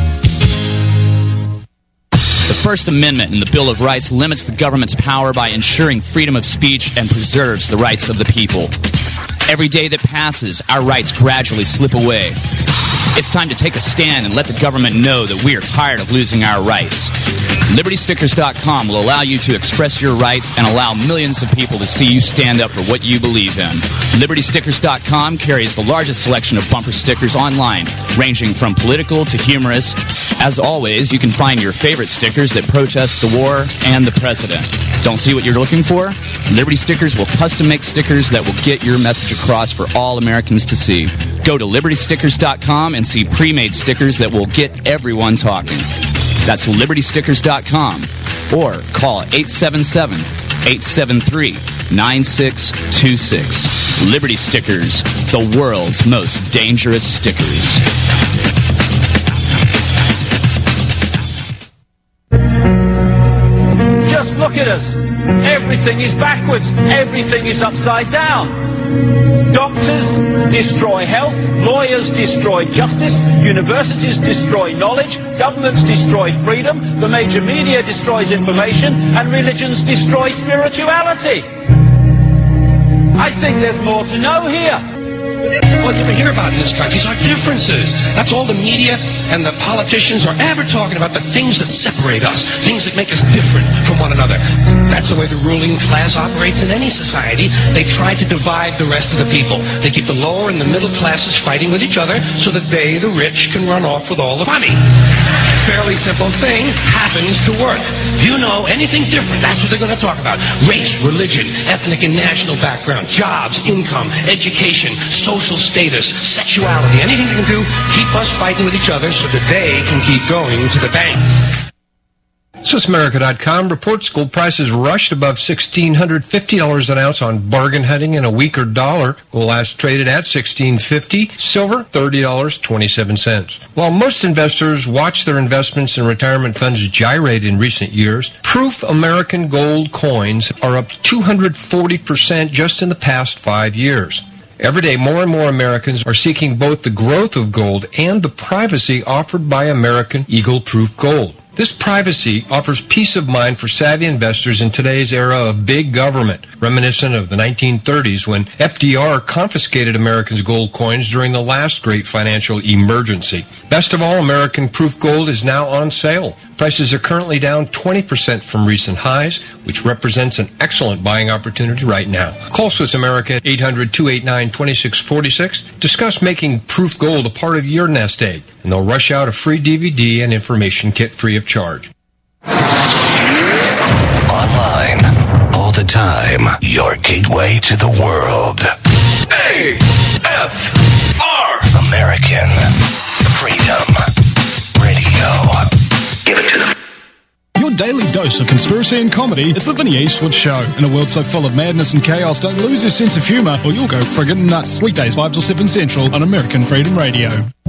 S12: The First Amendment in the Bill of Rights limits the government's power by ensuring freedom of speech and preserves the rights of the people. Every day that passes, our rights gradually slip away. It's time to take a stand and let the government know that we are tired of losing our rights. LibertyStickers.com will allow you to express your rights and allow millions of people to see you stand up for what you believe in. LibertyStickers.com carries the largest selection of bumper stickers online, ranging from political to humorous. As always, you can find your favorite stickers that protest the war and the president. Don't see what you're looking for? Liberty Stickers will custom make stickers that will get your message across for all Americans to see. Go to LibertyStickers.com and see pre-made stickers that will get everyone talking. That's LibertyStickers.com or call 877-873-9626. Liberty Stickers, the world's most dangerous stickers.
S13: Just look at us. Everything is backwards. Everything is upside down. Doctors destroy health, lawyers destroy justice, universities destroy knowledge, governments destroy freedom, the major media destroys information, and religions destroy spirituality. I think there's more to know here.
S14: What we hear about in this country is our differences. That's all the media and the politicians are ever talking about, the things that separate us, things that make us different from one another. That's the way the ruling class operates in any society. They try to divide the rest of the people. They keep the lower and the middle classes fighting with each other so that they, the rich, can run off with all the money. Fairly simple thing happens to work. If you know anything different, that's what they're going to talk about. Race, religion, ethnic and national background, jobs, income, education, social status, sexuality, anything they can do, keep us fighting with each other so that they can keep going to the bank.
S6: SwissAmerica.com reports gold prices rushed above $1,650 an ounce on bargain hunting in a weaker dollar. Gold last traded at $1,650. Silver, $30.27. While most investors watch their investments in retirement funds gyrate in recent years, Proof American Gold coins are up 240% just in the past 5 years. Every day, more and more Americans are seeking both the growth of gold and the privacy offered by American Eagle Proof Gold. This privacy offers peace of mind for savvy investors in today's era of big government, reminiscent of the 1930s when FDR confiscated Americans' gold coins during the last great financial emergency. Best of all, American Proof Gold is now on sale. Prices are currently down 20% from recent highs, which represents an excellent buying opportunity right now. Call Swiss America at 800-289-2646. Discuss making Proof Gold a part of your nest egg, and they'll rush out a free DVD and information kit free of charge.
S7: Online, all the time, your gateway to the world. AFR! American Freedom Radio. Give it to them.
S2: Your daily dose of conspiracy and comedy is the Vinny Eastwood Show. In a world so full of madness and chaos, don't lose your sense of humour or you'll go friggin' nuts. Weekdays 5 till 7 Central on American Freedom Radio.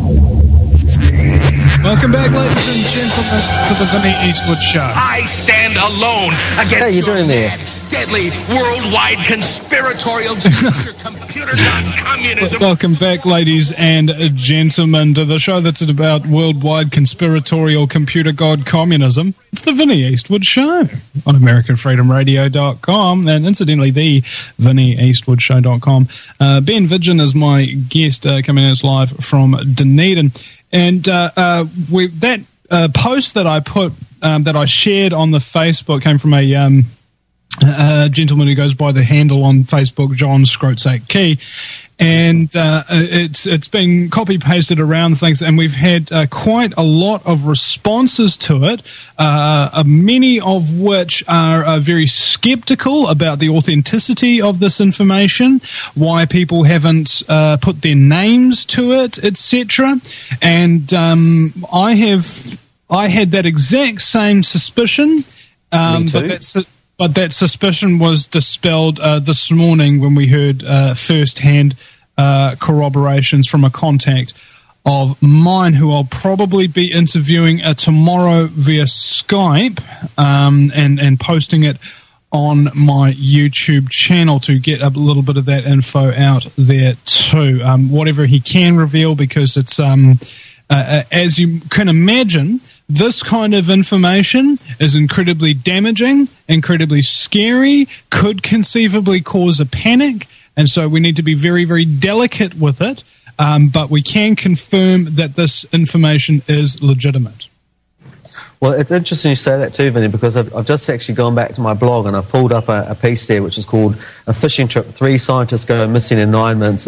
S2: Welcome back, ladies and gentlemen, to the Vinny Eastwood Show.
S9: I stand alone against
S3: How you doing there?
S9: deadly worldwide conspiratorial communism.
S2: Welcome back, ladies and gentlemen, to the show that's about worldwide conspiratorial computer god communism. It's the Vinny Eastwood Show on AmericanFreedomRadio.com and incidentally the VinnyEastwoodShow.com. Ben Vidgen is my guest coming at us live from Dunedin. And that post that I put, that I shared on the Facebook came from a gentleman who goes by the handle on Facebook, John Scrotzak Key. And it's been copy pasted around things, and we've had quite a lot of responses to it, many of which are very skeptical about the authenticity of this information, why people haven't put their names to it, etc. And I had that exact same suspicion, but that suspicion was dispelled this morning when we heard first-hand corroborations from a contact of mine who I'll probably be interviewing tomorrow via Skype and posting it on my YouTube channel to get a little bit of that info out there too. Whatever he can reveal, because it's, as you can imagine, this kind of information is incredibly damaging, incredibly scary, could conceivably cause a panic, and so we need to be very, very delicate with it, but we can confirm that this information is legitimate.
S3: Well, it's interesting you say that too, Vinny, because I've just actually gone back to my blog and I've pulled up a piece there which is called "A Fishing Trip: 3 Scientists Go Missing in 9 months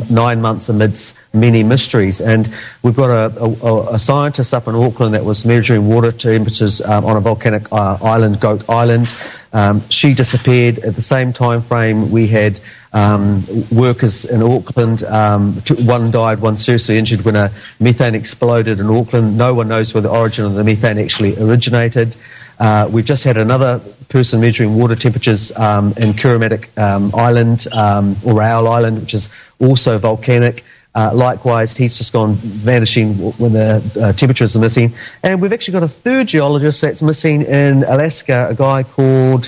S3: amidst many mysteries." And we've got a scientist up in Auckland that was measuring water temperatures on a volcanic island, Goat Island. She disappeared. At the same time frame, we had workers in Auckland. One died, one seriously injured when a methane exploded in Auckland. No one knows where the origin of the methane actually originated. We've just had another person measuring water temperatures in Kiramatic Island, or Raoul Island, which is also volcanic. Likewise, he's just gone vanishing when the temperatures are missing. And we've actually got a third geologist that's missing in Alaska, a guy called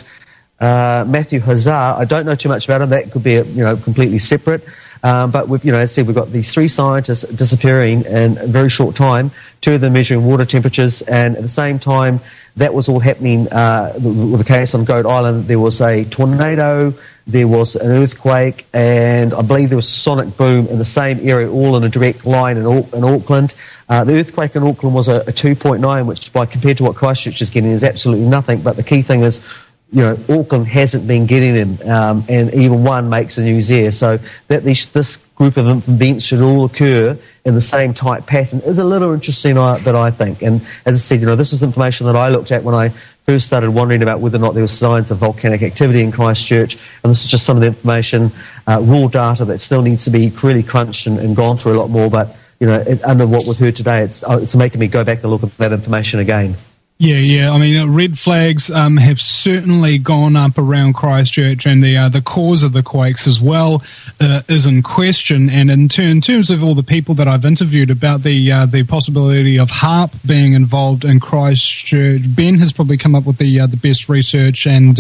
S3: Matthew Hazar. I don't know too much about him. That could be completely separate. But we've, as I said, we've got these 3 scientists disappearing in a very short time. 2 of them measuring water temperatures, and at the same time, that was all happening with the case on Goat Island. There was a tornado, there was an earthquake, and I believe there was a sonic boom in the same area, all in a direct line in Auckland. The earthquake in Auckland was a 2.9, which compared to what Christchurch is getting is absolutely nothing. But the key thing is, Auckland hasn't been getting them, and even one makes the news there. So that this group of events should all occur in the same type pattern is a little interesting, that I think. And as I said, this is information that I looked at when I first started wondering about whether or not there was signs of volcanic activity in Christchurch. And this is just some of the information, raw data that still needs to be really crunched and gone through a lot more. But, under what we've heard today, it's making me go back and look at that information again.
S2: Yeah. I mean, red flags have certainly gone up around Christchurch, and the cause of the quakes as well is in question. And in terms of all the people that I've interviewed about the possibility of HAARP being involved in Christchurch, Ben has probably come up with the best research and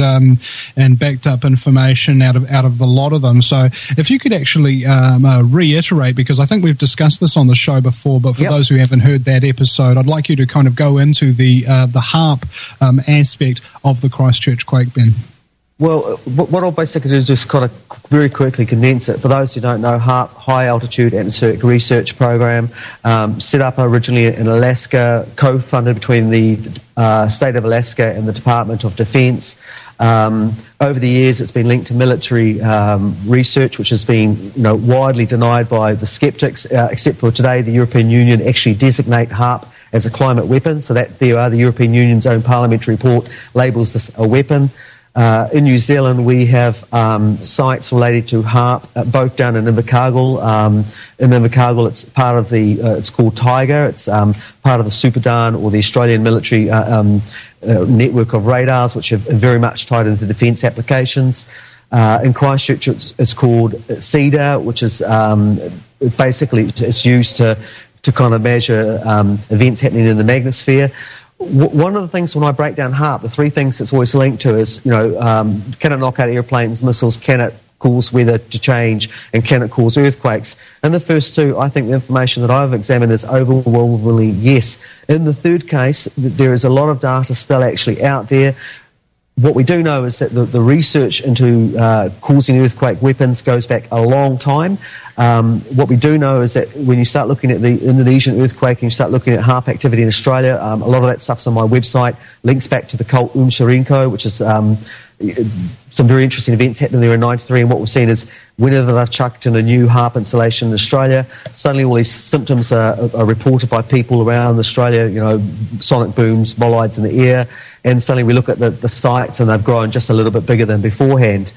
S2: backed up information out of the lot of them. So if you could actually reiterate, because I think we've discussed this on the show before, but for those who haven't heard that episode, I'd like you to kind of go into the HAARP aspect of the Christchurch quake, Ben.
S3: Well, what I'll basically do is just kind of very quickly condense it. For those who don't know, HAARP, High Altitude Atmospheric Research Program, set up originally in Alaska, co-funded between the state of Alaska and the Department of Defense. Over the years, it's been linked to military research, which has been widely denied by the skeptics, except for today, the European Union actually designate HAARP as a climate weapon, so that the European Union's own parliamentary report labels this a weapon. In New Zealand, we have sites related to HAARP, both down in Invercargill. In Invercargill, it's part of it's called Tiger. It's part of the Superdan, or the Australian military network of radars, which are very much tied into defence applications. In Christchurch, it's called CEDAR, which is basically it's used to kind of measure events happening in the magnetosphere. One of the things when I break down HAARP, the 3 things it's always linked to is, can it knock out airplanes, missiles, can it cause weather to change, and can it cause earthquakes? And the first 2, I think the information that I've examined is overwhelmingly yes. In the third case, there is a lot of data still actually out there. What we do know is that the research into causing earthquake weapons goes back a long time. What we do know is that when you start looking at the Indonesian earthquake and you start looking at HAARP activity in Australia, a lot of that stuff's on my website, links back to the cult Shariko, which is some very interesting events happening there in 93, and what we're seeing is whenever they've chucked in a new HAARP installation in Australia, suddenly all these symptoms are reported by people around Australia, sonic booms, bolides in the air, and suddenly we look at the sites and they've grown just a little bit bigger than beforehand.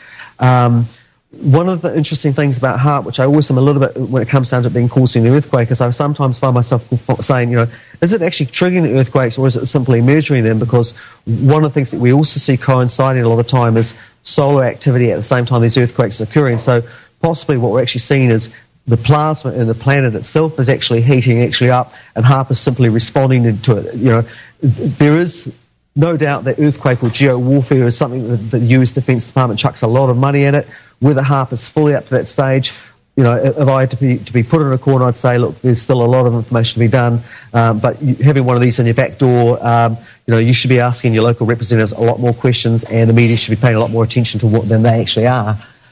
S3: One of the interesting things about HAARP, which I always am a little bit when it comes down to being causing the earthquake, is I sometimes find myself saying, is it actually triggering the earthquakes or is it simply measuring them? Because one of the things that we also see coinciding a lot of the time is solar activity at the same time these earthquakes are occurring. So possibly what we're actually seeing is the plasma in the planet itself is actually heating up, and HAARP is simply responding to it. There is no doubt that earthquake or geo-warfare is something that the US Defence Department chucks a lot of money at it. Whether HAARP is fully up to that stage, if I had to be put in a corner, I'd say, look, there's still a lot of information to be done. But having one of these in your back door, you should be asking your local representatives a lot more questions, and the media should be paying a lot more attention to what than they actually are.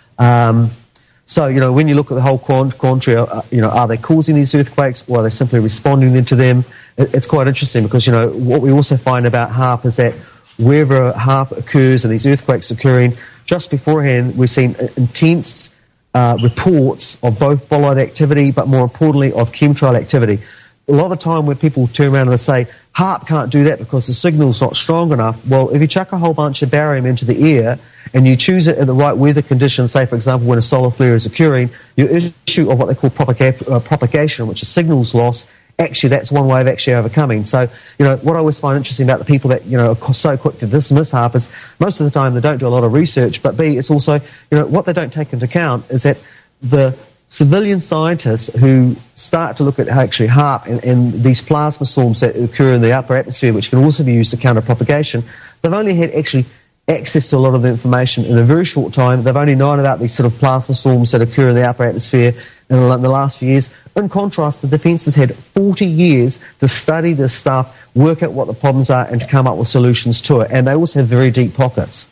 S3: So, when you look at the whole quandary, are they causing these earthquakes, or are they simply responding to them? it's quite interesting because, what we also find about HAARP is that wherever HAARP occurs and these earthquakes occurring, just beforehand we've seen intense reports of both bolide activity, but more importantly of chemtrail activity. A lot of the time when people turn around and they say, HAARP can't do that because the signal's not strong enough, well, if you chuck a whole bunch of barium into the air and you choose it in the right weather conditions, say, for example, when a solar flare is occurring, your issue of what they call propagation, which is signals loss, actually that's one way of actually overcoming. So, what I always find interesting about the people that, are so quick to dismiss HAARP is most of the time they don't do a lot of research, but B, it's also, what they don't take into account is that the civilian scientists who start to look at actually HAARP and these plasma storms that occur in the upper atmosphere, which can also be used to counter propagation, they've only had actually access to a lot of the information in a very short time. They've only known about these sort of plasma storms that occur in the upper atmosphere in the last few years. In contrast, the Defence has had 40 years to study this stuff, work out what the problems are, and to come up with solutions to it. And they also have very deep pockets.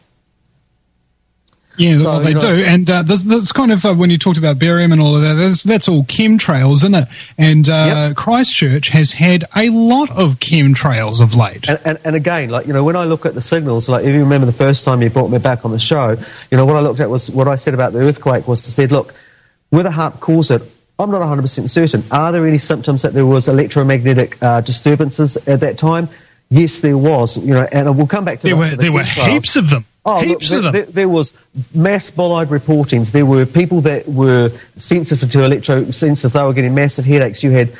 S2: Yeah, so, they do. And that's kind of, when you talked about barium and all of that, that's all chemtrails, isn't it? And Christchurch has had a lot of chemtrails of late.
S3: And again, when I look at the signals, if you remember the first time you brought me back on the show, what I looked at was what I said about the earthquake was to say, look, whether HAARP caused it, I'm not 100% certain. Are there any symptoms that there was electromagnetic disturbances at that time? Yes, there was. And we'll come back to that.
S2: There were heaps of them.
S3: There was mass bolide reportings. There were people that were sensitive to electrosensitive. They were getting massive headaches. You had,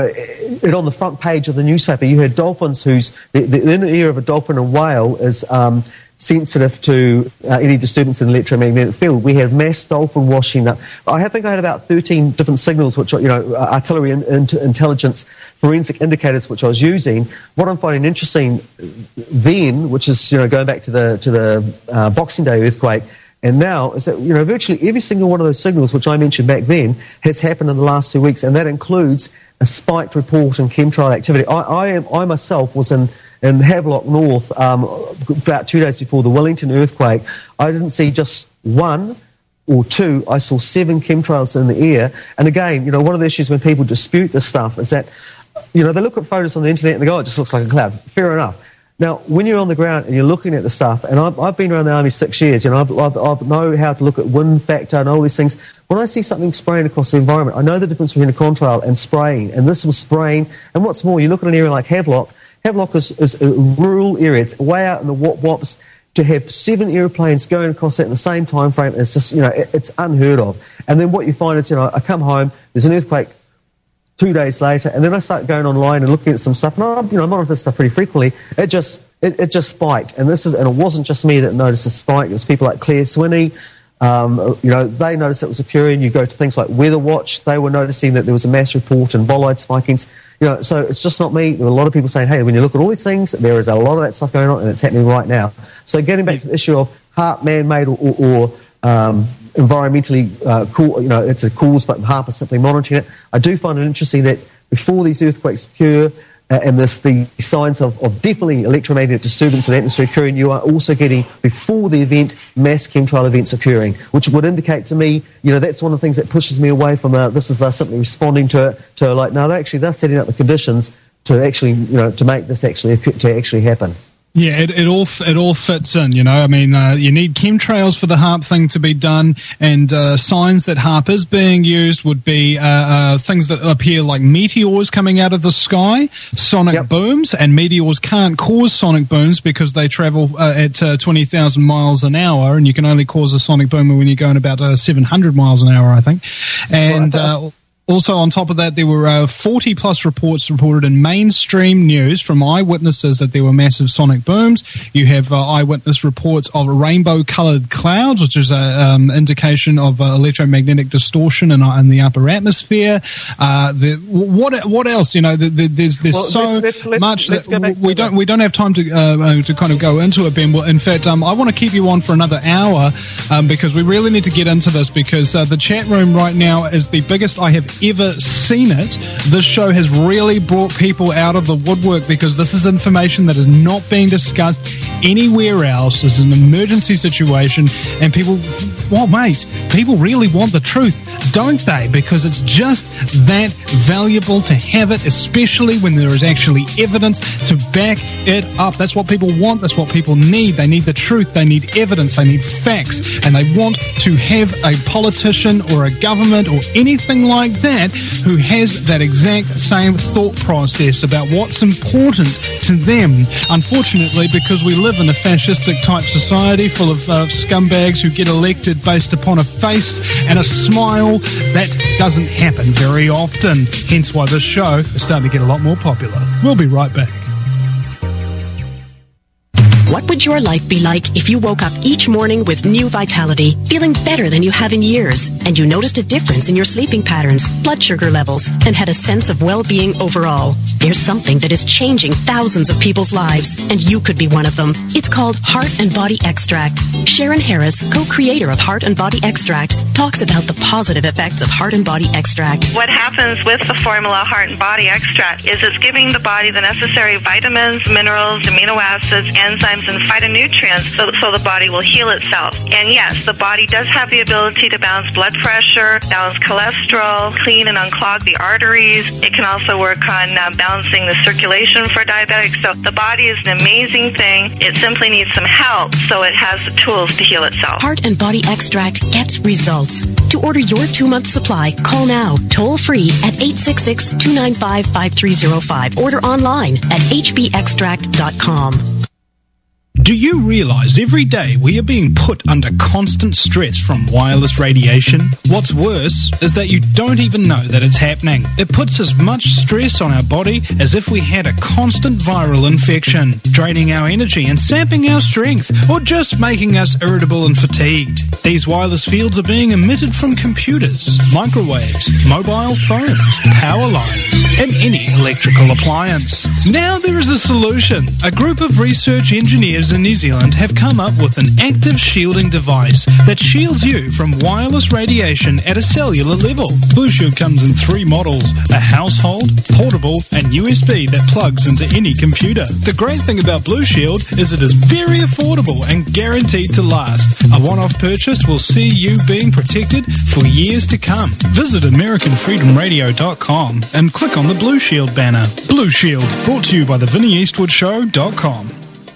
S3: on the front page of the newspaper, you had dolphins whose the inner ear of a dolphin and whale is sensitive to any disturbance in the electromagnetic field. We have mass dolphin washing up. I think I had about 13 different signals, which are, artillery intelligence forensic indicators, which I was using. What I'm finding interesting then, which is, going back to the Boxing Day earthquake, and now is that, virtually every single one of those signals, which I mentioned back then, has happened in the last 2 weeks, and that includes a spiked report in chemtrail activity. I myself was in Havelock North about 2 days before the Wellington earthquake. I didn't see just one or two. I saw 7 chemtrails in the air. And again, one of the issues when people dispute this stuff is that, they look at photos on the internet and they go, oh, it just looks like a cloud. Fair enough. Now, when you're on the ground and you're looking at the stuff, and I've been around the Army 6 years, I know how to look at wind factor and all these things. When I see something spraying across the environment, I know the difference between a contrail and spraying. And this was spraying. And what's more, you look at an area like Havelock. Havelock is a rural area. It's way out in the wops. To have 7 airplanes going across that in the same time frame, it's just, it's unheard of. And then what you find is, I come home, there's an earthquake 2 days later, and then I start going online and looking at some stuff, and I'm on this stuff pretty frequently. It just spiked, and it wasn't just me that noticed the spike. It was people like Claire Swinney. They noticed it was occurring. You go to things like Weather Watch, they were noticing that there was a mass report and bolide spikings. So it's just not me. There were a lot of people saying, hey, when you look at all these things, there is a lot of that stuff going on, and it's happening right now. So getting back to the issue of HAARP man-made or environmentally it's a cause, but HAARP is simply monitoring it. I do find it interesting that before these earthquakes occur, and the signs of definitely electromagnetic disturbance in the atmosphere occurring, you are also getting, before the event, mass chemtrail events occurring, which would indicate to me, that's one of the things that pushes me away from this is they're simply responding to they're setting up the conditions to actually, to make this actually happen.
S2: Yeah, it all fits in, you need chemtrails for the HAARP thing to be done, and signs that HAARP is being used would be things that appear like meteors coming out of the sky, sonic booms, and meteors can't cause sonic booms because they travel at 20,000 miles an hour, and you can only cause a sonic boom when you're going about 700 miles an hour, I think. And also, on top of that, there were 40-plus reports reported in mainstream news from eyewitnesses that there were massive sonic booms. You have eyewitness reports of rainbow-coloured clouds, which is an indication of electromagnetic distortion in the upper atmosphere. What else? There's much that we don't have time to kind of go into it, Ben. Well, in fact, I want to keep you on for another hour because we really need to get into this, because the chat room right now is the biggest I have ever seen it. This show has really brought people out of the woodwork, because this is information that is not being discussed anywhere else. This is an emergency situation, and people, well, mate, people really want the truth, don't they? Because it's just that valuable to have it, especially when there is actually evidence to back it up. That's what people want. That's what people need. They need the truth. They need evidence. They need facts. And they want to have a politician or a government or anything like that who has that exact same thought process about what's important to them. Unfortunately, because we live in a fascistic type society full of scumbags who get elected based upon a face and a smile, that doesn't happen very often. Hence why this show is starting to get a lot more popular. We'll be right back.
S15: What would your life be like if you woke up each morning with new vitality, feeling better than you have in years, and you noticed a difference in your sleeping patterns, blood sugar levels, and had a sense of well-being overall? There's something that is changing thousands of people's lives, and you could be one of them. It's called Heart and Body Extract. Sharon Harris, co-creator of Heart and Body Extract, talks about the positive effects of Heart and Body Extract.
S16: What happens with the formula Heart and Body Extract is it's giving the body the necessary vitamins, minerals, amino acids, enzymes, and phytonutrients so the body will heal itself. And yes, the body does have the ability to balance blood pressure, balance cholesterol, clean and unclog the arteries. It can also work on balancing the circulation for diabetics. So the body is an amazing thing. It simply needs some help so it has the tools to heal itself.
S15: Heart and Body Extract gets results. To order your 2-month supply, call now, toll free at 866-295-5305. Order online at hbextract.com.
S2: Do you realize every day we are being put under constant stress from wireless radiation? What's worse is that you don't even know that it's happening. It puts as much stress on our body as if we had a constant viral infection, draining our energy and sapping our strength, or just making us irritable and fatigued. These wireless fields are being emitted from computers, microwaves, mobile phones, power lines, and any electrical appliance. Now there is a solution. A group of research engineers in New Zealand have come up with an active shielding device that shields you from wireless radiation at a cellular level. Blue Shield comes in 3 models: a household, portable, and USB that plugs into any computer. The great thing about Blue Shield is it is very affordable and guaranteed to last. A one-off purchase will see you being protected for years to come. Visit AmericanFreedomRadio.com and click on the Blue Shield banner. Blue Shield, brought to you by the VinnyEastwoodShow.com.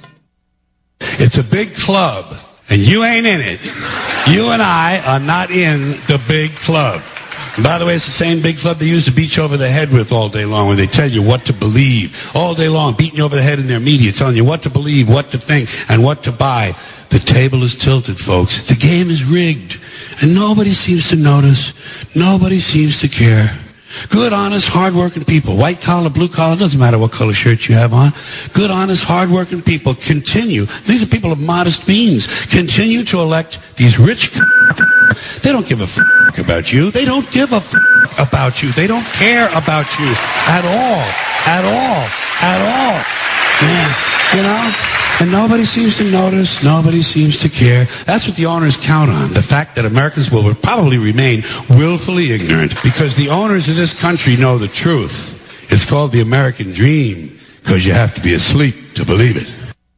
S5: It's a big club, and you ain't in it. You and I are not in the big club. And by the way, it's the same big club they used to beat you over the head with all day long when they tell you what to believe. All day long, beating you over the head in their media, telling you what to believe, what to think, and what to buy. The table is tilted, folks. The game is rigged, and nobody seems to notice. Nobody seems to care. Good, honest, hard-working people, white collar, blue collar, doesn't matter what color shirt you have on. Good, honest, hard-working people continue. These are people of modest means. Continue to elect these rich. They don't give a about you. They don't give a about you. They don't care about you at all. At all. At all. Man, you know? And nobody seems to notice. Nobody seems to care. That's what the owners count on. The fact that Americans will probably remain willfully ignorant because the owners of this country know the truth. It's called the American dream because you have to be asleep to believe it.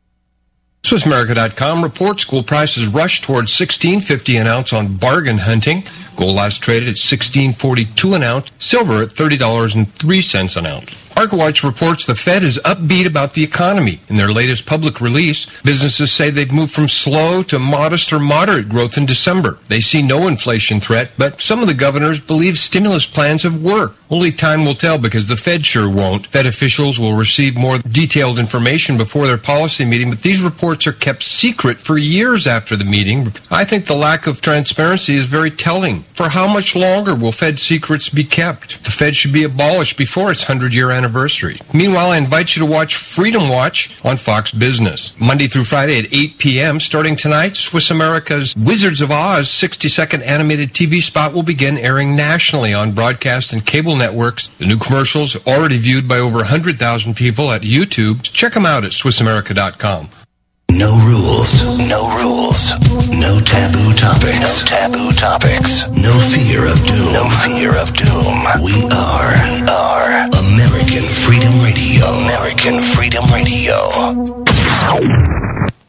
S6: SwissAmerica.com reports gold prices rush towards $16.50 an ounce on bargain hunting. Gold last traded at $16.42 an ounce. Silver at $30.03 an ounce. MarketWatch reports the Fed is upbeat about the economy. In their latest public release, businesses say they've moved from slow to modest or moderate growth in December. They see no inflation threat, but some of the governors believe stimulus plans have worked. Only time will tell because the Fed sure won't. Fed officials will receive more detailed information before their policy meeting, but these reports are kept secret for years after the meeting. I think the lack of transparency is very telling. For how much longer will Fed secrets be kept? The Fed should be abolished before its 100-year anniversary. Meanwhile, I invite you to watch Freedom Watch on Fox Business. Monday through Friday at 8 p.m. Starting tonight, Swiss America's Wizards of Oz 60-second animated TV spot will begin airing nationally on broadcast and cable networks. The new commercials already viewed by over 100,000 people at YouTube. Check them out at SwissAmerica.com.
S7: No rules. No rules. No taboo topics. No taboo topics. No fear of doom. No fear of doom. We are American Freedom Radio. American Freedom Radio.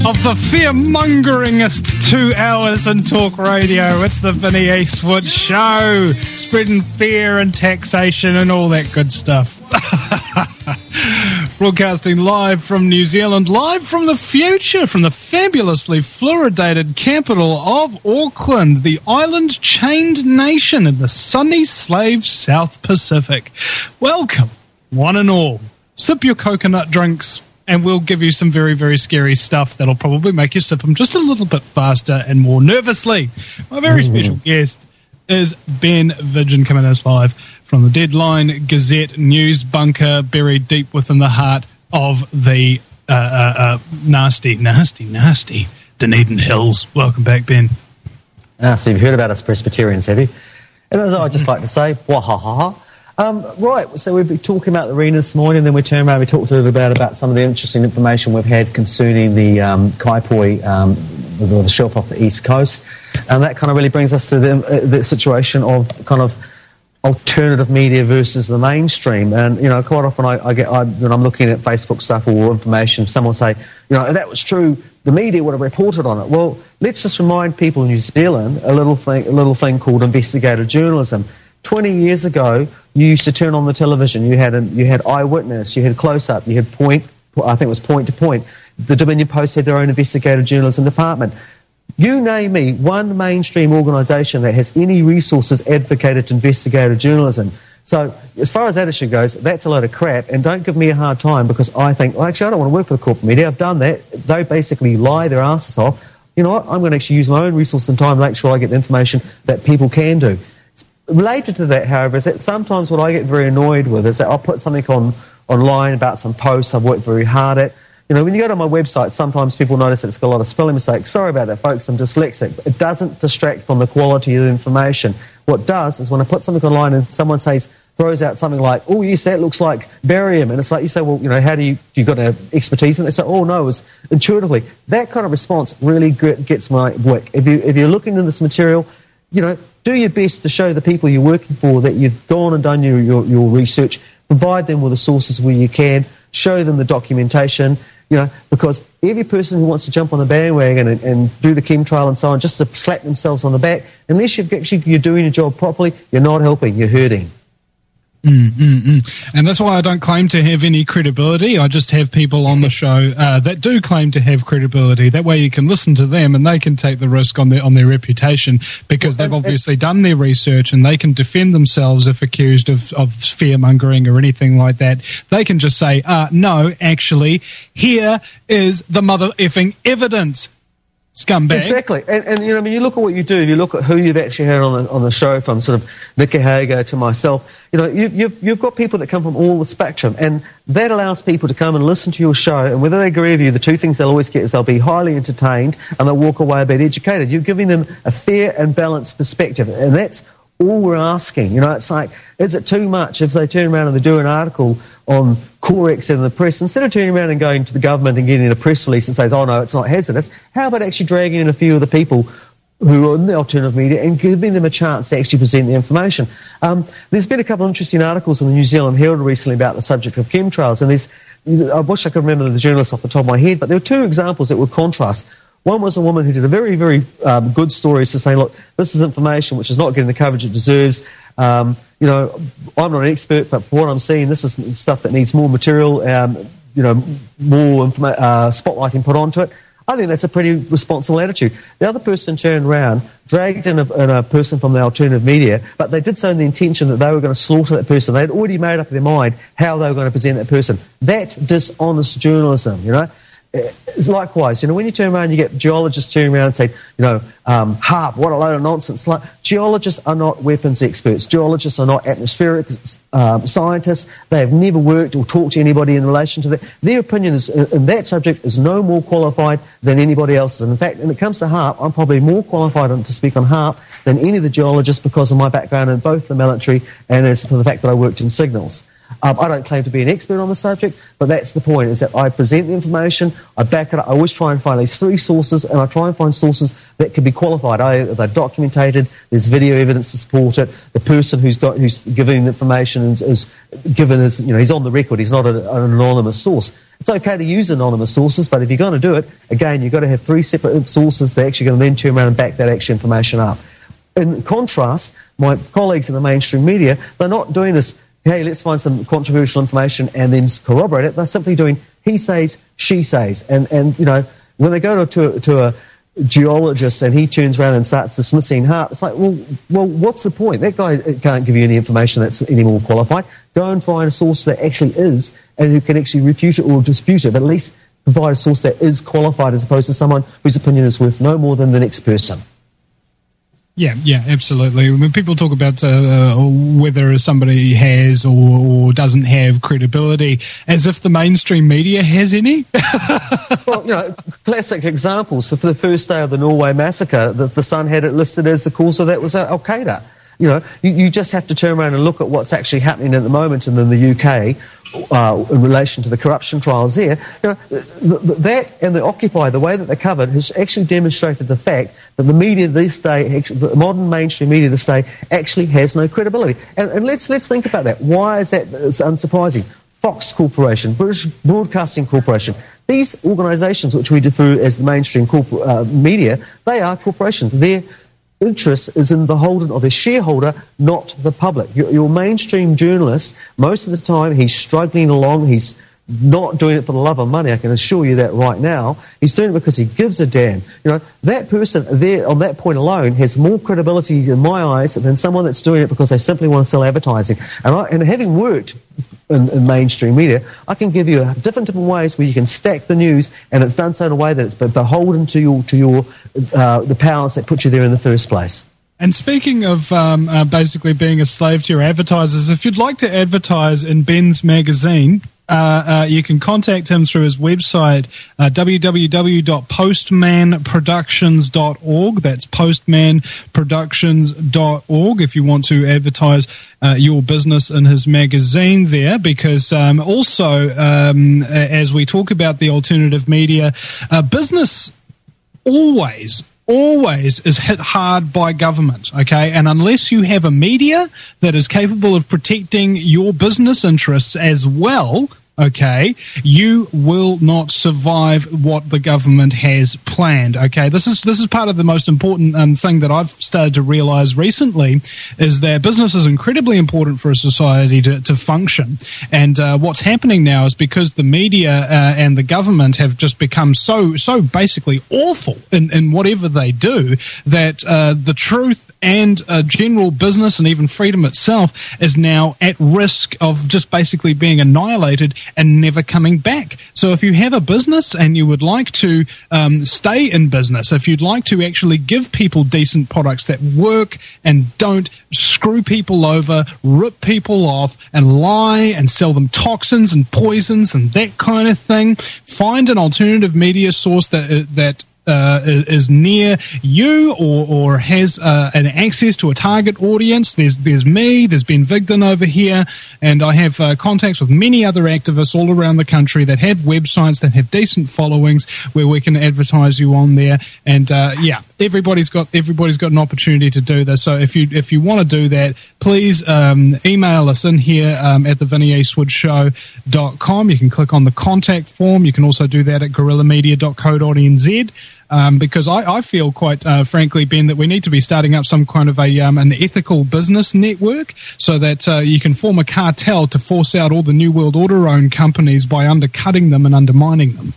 S2: of the fear-mongeringest 2 hours in talk radio. It's the Vinnie Eastwood Show, spreading fear and taxation and all that good stuff. Broadcasting live from New Zealand, live from the future, from the fabulously fluoridated capital of Auckland, the island chained nation in the sunny slave South Pacific. Welcome, one and all. Sip your coconut drinks, and we'll give you some very, very scary stuff that'll probably make you sip them just a little bit faster and more nervously. My very special guest is Ben Vidgen, coming at us live from the Deadline Gazette news bunker, buried deep within the heart of the nasty Dunedin Hills. Welcome back, Ben.
S3: So you've heard about us Presbyterians, have you? And as I'd just like to say, wahaha. Right, so we've been talking about the arena this morning, then we turned around, we talked a little bit about some of the interesting information we've had concerning the Kaipoi, the shelf off the east coast, and that kind of really brings us to the situation of kind of alternative media versus the mainstream. And you know, quite often when I'm looking at Facebook stuff or information, someone will say, you know, if that was true, the media would have reported on it. Well, let's just remind people in New Zealand a little thing called investigative journalism. 20 years ago, you used to turn on the television. You had Eyewitness, you had Close Up, you had Point. I think it was Point to Point. The Dominion Post had their own investigative journalism department. You name me one mainstream organisation that has any resources advocated to investigative journalism. So as far as that issue goes, that's a load of crap, and don't give me a hard time because I think, well, actually, I don't want to work for the corporate media. I've done that. They basically lie their asses off. You know what? I'm going to actually use my own resources and time to make sure I get the information that people can do. Related to that, however, is that sometimes what I get very annoyed with is that I'll put something online about some posts I've worked very hard at. You know, when you go to my website, sometimes people notice that it's got a lot of spelling mistakes. Sorry about that, folks, I'm dyslexic. It doesn't distract from the quality of the information. What it does is when I put something online and someone throws out something like, oh, yes, that looks like barium. And it's like, you say, well, you know, how do you got an expertise? And they say, oh, no, it was intuitively. That kind of response really gets my wick. If you're looking into this material, you know, do your best to show the people you're working for that you've gone and done your research. Provide them with the sources where you can. Show them the documentation. You know, because every person who wants to jump on the bandwagon and do the chemtrail and so on, just to slap themselves on the back, unless you're doing your job properly, you're not helping, you're hurting.
S2: And that's why I don't claim to have any credibility. I just have people on the show that do claim to have credibility. That way you can listen to them and they can take the risk on their reputation because they've obviously done their research and they can defend themselves if accused of fear-mongering or anything like that. They can just say, no, actually, here is the mother-effing evidence. Scumbag.
S3: Exactly. And you know, I mean, you look at what you do, you look at who you've actually had on the show, from sort of Nicky Hager to myself, you know, you've got people that come from all the spectrum, and that allows people to come and listen to your show, and whether they agree with you, the two things they'll always get is they'll be highly entertained and they'll walk away a bit educated. You're giving them a fair and balanced perspective, and that's all we're asking. You know, it's like, is it too much if they turn around and they do an article on Corex in the press, instead of turning around and going to the government and getting a press release and saying, oh no, it's not hazardous, how about actually dragging in a few of the people who are in the alternative media and giving them a chance to actually present the information? There's been a couple of interesting articles in the New Zealand Herald recently about the subject of chemtrails, and I wish I could remember the journalists off the top of my head, but there were two examples that would contrast. One was a woman who did a very, very good story, so saying, look, this is information which is not getting the coverage it deserves. You know, I'm not an expert, but for what I'm seeing, this is stuff that needs more material, you know, more spotlighting put onto it. I think that's a pretty responsible attitude. The other person turned around, dragged in a person from the alternative media, but they did so in the intention that they were going to slaughter that person. They had already made up their mind how they were going to present that person. That's dishonest journalism, you know. It's likewise, you know, when you turn around, you get geologists turning around and say, you know, HAARP, what a load of nonsense. Like, geologists are not weapons experts. Geologists are not atmospheric scientists. They have never worked or talked to anybody in relation to that. Their opinion in that subject is no more qualified than anybody else's. And in fact, when it comes to HAARP, I'm probably more qualified to speak on HAARP than any of the geologists because of my background in both the military and as for the fact that I worked in signals. I don't claim to be an expert on the subject, but that's the point, is that I present the information, I back it up, I always try and find at least 3 sources, and I try and find sources that can be qualified. They're documented, there's video evidence to support it, the person who's giving the information is given as, he's on the record, he's not an anonymous source. It's okay to use anonymous sources, but if you're going to do it, again, you've got to have 3 separate sources that are actually going to then turn around and back that actual information up. In contrast, my colleagues in the mainstream media, they're not doing this, hey, let's find some controversial information and then corroborate it. They're simply doing he says, she says. And when they go to a geologist and he turns around and starts dismissing HAARP, it's like, well, what's the point? That guy can't give you any information that's any more qualified. Go and find a source that actually is and who can actually refute it or dispute it, but at least provide a source that is qualified as opposed to someone whose opinion is worth no more than the next person.
S2: Yeah, absolutely. When people talk about whether somebody has or doesn't have credibility, as if the mainstream media has any.
S3: Well, classic examples. So for the first day of the Norway massacre, the Sun had it listed as the cause of that was Al-Qaeda. You just have to turn around and look at what's actually happening at the moment in the UK in relation to the corruption trials there. That and the Occupy, the way that they're covered, has actually demonstrated the fact that the media this day, the modern mainstream media this day, actually has no credibility. And let's think about that. Why is that? It's unsurprising. Fox Corporation, British Broadcasting Corporation, these organisations which we refer as the mainstream media, they are corporations. Their interest is in the holding of the shareholder, not the public. Your mainstream journalist, most of the time, he's struggling along, he's not doing it for the love of money, I can assure you that right now. He's doing it because he gives a damn. That person there on that point alone has more credibility in my eyes than someone that's doing it because they simply want to sell advertising. And having worked in mainstream media, I can give you different ways where you can stack the news, and it's done so in a way that it's beholden to your the powers that put you there in the first place.
S2: And speaking of basically being a slave to your advertisers, if you'd like to advertise in Ben's magazine, you can contact him through his website, www.postmanproductions.org. That's postmanproductions.org if you want to advertise your business in his magazine there, because also, as we talk about the alternative media, business always is hit hard by government, okay? And unless you have a media that is capable of protecting your business interests as well, okay, you will not survive what the government has planned, okay? This is part of the most important thing that I've started to realize recently, is that business is incredibly important for a society to function. And what's happening now is because the media and the government have just become so basically awful in whatever they do, that the truth and general business and even freedom itself is now at risk of just basically being annihilated and never coming back. So if you have a business and you would like to stay in business, if you'd like to actually give people decent products that work and don't screw people over, rip people off and lie and sell them toxins and poisons and that kind of thing, find an alternative media source that is near you or has an access to a target audience. There's me, there's Ben Vigden over here, and I have contacts with many other activists all around the country that have websites that have decent followings where we can advertise you on there. And everybody's got an opportunity to do this. So if you want to do that, please email us in here at thevinnieaswoodshow.com. You can click on the contact form. You can also do that at guerrillamedia.co.nz. Because I feel quite frankly, Ben, that we need to be starting up some kind of an ethical business network so that you can form a cartel to force out all the New World Order-owned companies by undercutting them and undermining them.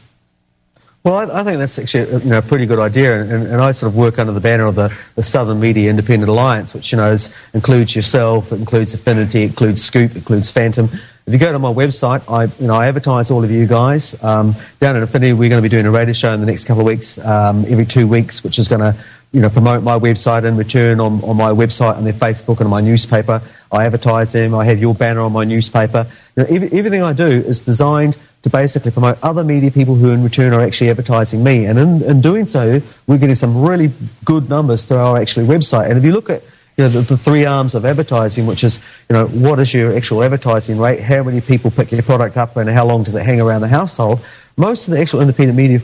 S3: Well, I think that's actually a pretty good idea, and I sort of work under the banner of the Southern Media Independent Alliance, which includes yourself, it includes Affinity, it includes Scoop, it includes Phantom. If you go to my website, I advertise all of you guys. Down at Affinity, we're going to be doing a radio show in the next couple of weeks, every 2 weeks, which is going to promote my website in return on my website and their Facebook and my newspaper. I advertise them. I have your banner on my newspaper. Everything I do is designed to basically promote other media people who in return are actually advertising me. And in doing so, we're getting some really good numbers to our actually website. And if you look at the three arms of advertising, which is, what is your actual advertising rate, how many people pick your product up, and how long does it hang around the household. Most of the actual independent media,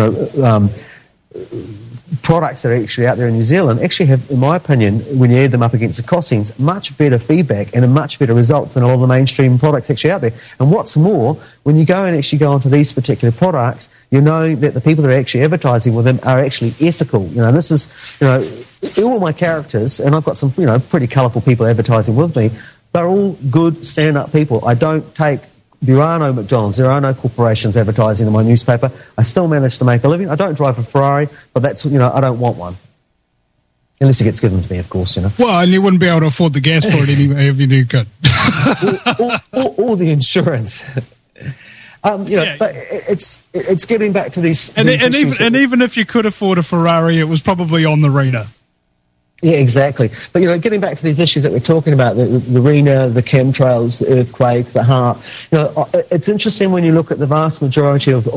S3: products that are actually out there in New Zealand actually have, in my opinion, when you add them up against the costings, much better feedback and much better results than a lot of the mainstream products actually out there. And what's more, when you go and actually go onto these particular products, you know that the people that are actually advertising with them are actually ethical. This is, all my characters, and I've got some, pretty colourful people advertising with me, they're all good stand-up people. There are no McDonald's, there are no corporations advertising in my newspaper. I still manage to make a living. I don't drive a Ferrari, but that's, I don't want one. Unless it gets given to me, of course,
S2: Well, and you wouldn't be able to afford the gas for it anyway if you do good.
S3: or the insurance. But it's getting back to these...
S2: And even if you could afford a Ferrari, it was probably on the Rena.
S3: Yeah, exactly. But, getting back to these issues that we're talking about, the Rena, the chemtrails, the earthquake, the HAARP, it's interesting when you look at the vast majority of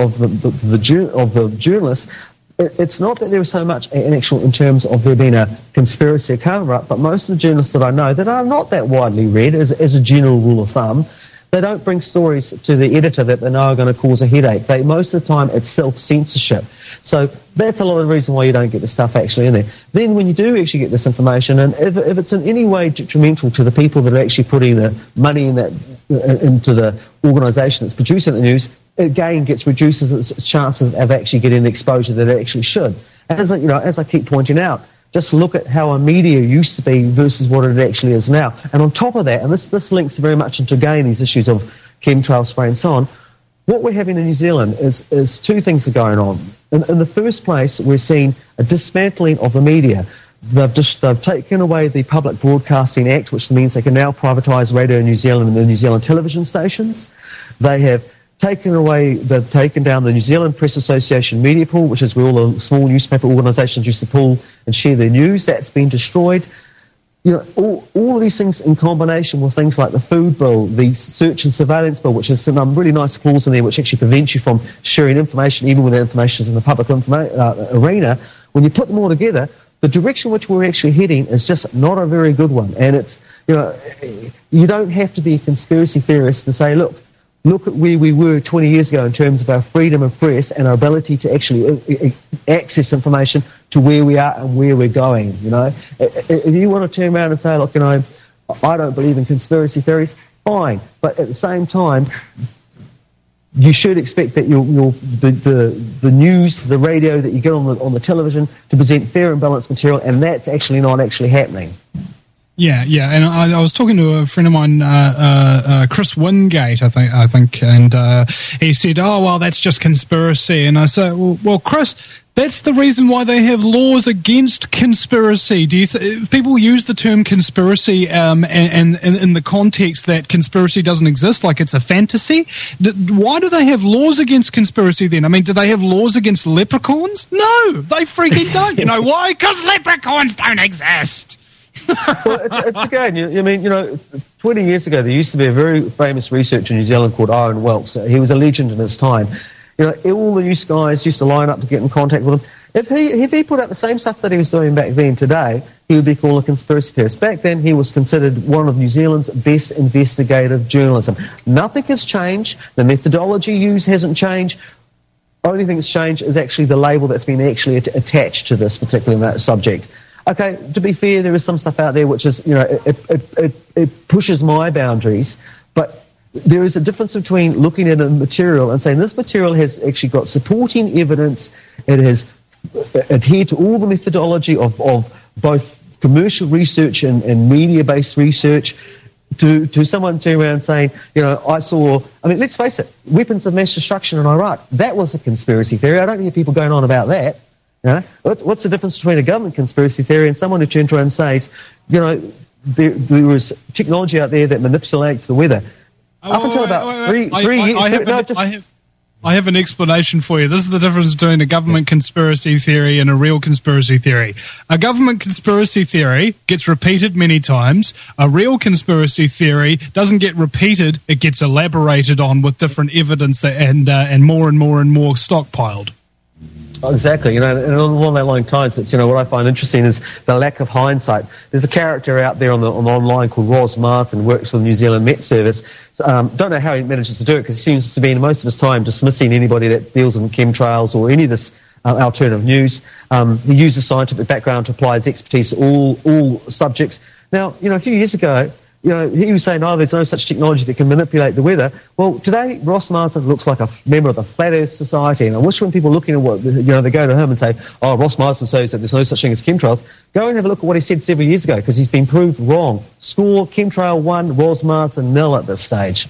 S3: the journalists. It's not that there is so much in terms of there being a conspiracy or cover-up, but most of the journalists that I know that are not that widely read, as a general rule of thumb, they don't bring stories to the editor that they know are going to cause a headache. Most of the time, it's self-censorship. So that's a lot of the reason why you don't get the stuff actually in there. Then when you do actually get this information, and if it's in any way detrimental to the people that are actually putting the money into the organisation that's producing the news, it again reduces its chances of actually getting the exposure that it actually should. As I keep pointing out, just look at how our media used to be versus what it actually is now. And on top of that, and this links very much into, again, these issues of chemtrail spray and so on, what we're having in New Zealand is two things are going on. In the first place, we're seeing a dismantling of the media. They've taken away the Public Broadcasting Act, which means they can now privatise Radio New Zealand and the New Zealand television stations. They've taken down the New Zealand Press Association media pool, which is where all the small newspaper organisations used to pull and share their news. That's been destroyed. All of these things in combination with things like the food bill, the search and surveillance bill, which has some really nice clause in there which actually prevents you from sharing information even when the information is in the public arena. When you put them all together, the direction which we're actually heading is just not a very good one. And it's, you don't have to be a conspiracy theorist to say, look at where we were 20 years ago in terms of our freedom of press and our ability to actually access information to where we are and where we're going, If you want to turn around and say, look, I don't believe in conspiracy theories, fine. But at the same time, you should expect that the news, the radio that you get on the television to present fair and balanced material, and that's actually not actually happening.
S2: Yeah, and I was talking to a friend of mine, Chris Wingate, I think, and he said, "Oh, well, that's just conspiracy." And I said, "Well, Chris, that's the reason why they have laws against conspiracy. Do you people use the term conspiracy and in the context that conspiracy doesn't exist, like it's a fantasy? Why do they have laws against conspiracy then? I mean, do they have laws against leprechauns? No, they freaking don't. You know why? Because leprechauns don't exist."
S3: Well, it's again, 20 years ago there used to be a very famous researcher in New Zealand called Owen Welks. He was a legend in his time. All the news guys used to line up to get in contact with him. If he put out the same stuff that he was doing back then today, he would be called a conspiracy theorist. Back then he was considered one of New Zealand's best investigative journalism. Nothing has changed. The methodology used hasn't changed. Only thing that's changed is actually the label that's been actually attached to this particular subject. Okay, to be fair, there is some stuff out there which is, it pushes my boundaries, but there is a difference between looking at a material and saying this material has actually got supporting evidence, it has adhered to all the methodology of both commercial research and media-based research, to someone turning around saying, let's face it, weapons of mass destruction in Iraq, that was a conspiracy theory. I don't hear people going on about that. What's the difference between a government conspiracy theory and someone who turns around and says, there is technology out there that manipulates the weather? Up until about 3 years...
S2: I have an explanation for you. This is the difference between a government conspiracy theory and a real conspiracy theory. A government conspiracy theory gets repeated many times. A real conspiracy theory doesn't get repeated. It gets elaborated on with different evidence and more and more and more stockpiled.
S3: Exactly, and along that line times, it's, what I find interesting is the lack of hindsight. There's a character out there on online called Ros Marsden, works for the New Zealand Met Service. Don't know how he manages to do it, because he seems to be, most of his time, dismissing anybody that deals in chemtrails or any of this alternative news. He uses scientific background to apply his expertise to all subjects. Now, a few years ago, he was saying, there's no such technology that can manipulate the weather. Well, today, Ros Marsden looks like a member of the Flat Earth Society, and I wish when people looking at what, they go to him and say, Ros Marsden says that there's no such thing as chemtrails, go and have a look at what he said several years ago, because he's been proved wrong. Score, chemtrail 1, Ros Marsden 0 at this stage.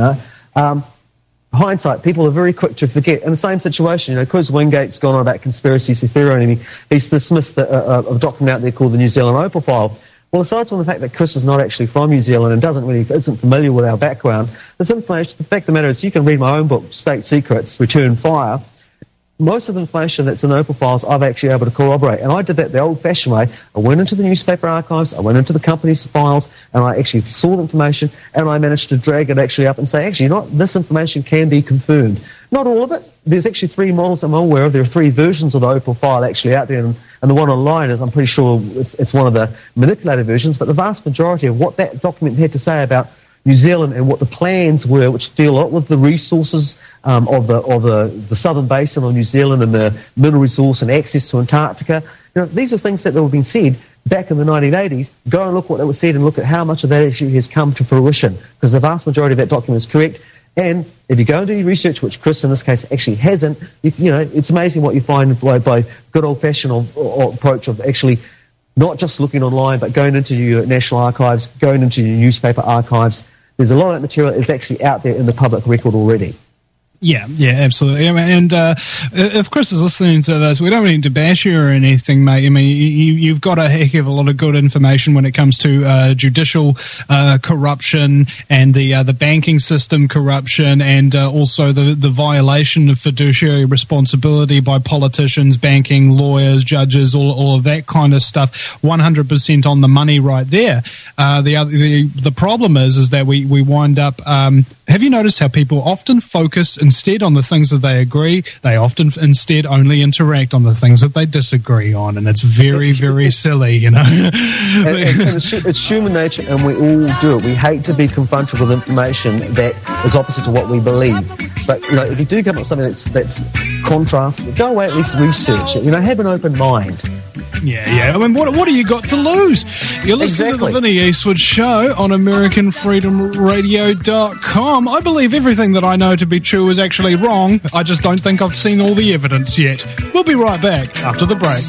S3: Hindsight, people are very quick to forget. In the same situation, Chris Wingate's gone on about conspiracies for theory, and he's dismissed a document out there called the New Zealand Opal File. Well, aside from the fact that Chris is not actually from New Zealand and isn't familiar with our background, this information, the fact of the matter is, you can read my own book, State Secrets, Return Fire. Most of the information that's in the Opal Files, I've actually able to corroborate. And I did that the old-fashioned way. I went into the newspaper archives, I went into the company's files, and I actually saw the information, and I managed to drag it actually up and say, this information can be confirmed. Not all of it. There's actually 3 models I'm aware of. There are 3 versions of the Opal File actually out there, and the one online is, I'm pretty sure it's one of the manipulated versions, but the vast majority of what that document had to say about New Zealand and what the plans were, which deal a lot with the resources of the southern basin of New Zealand and the mineral resource and access to Antarctica. These are things that have been said back in the 1980s. Go and look what that was said and look at how much of that actually has come to fruition, because the vast majority of that document is correct. And if you go and do your research, which Chris in this case actually hasn't, it's amazing what you find by good old-fashioned approach of actually not just looking online, but going into your national archives, going into your newspaper archives. There's a lot of that material that's actually out there in the public record already.
S2: Yeah, absolutely. And if Chris is listening to this, we don't need to bash you or anything, mate. You've got a heck of a lot of good information when it comes to judicial corruption and the banking system corruption, and also the violation of fiduciary responsibility by politicians, banking, lawyers, judges, all of that kind of stuff. 100% on the money right there. The problem is that we wind up. Have you noticed how people often focus instead on the things that they agree? They often instead only interact on the things that they disagree on, and it's very, very silly, And
S3: it's human nature, and we all do it. We hate to be confronted with information that is opposite to what we believe. But if you do come up with something that's contrasting, go away, at least research it. Have an open mind.
S2: Yeah. What do you got to lose? You're listening to the Vinny Eastwood Show on AmericanFreedomRadio.com. I believe everything that I know to be true is actually wrong. I just don't think I've seen all the evidence yet. We'll be right back after the break.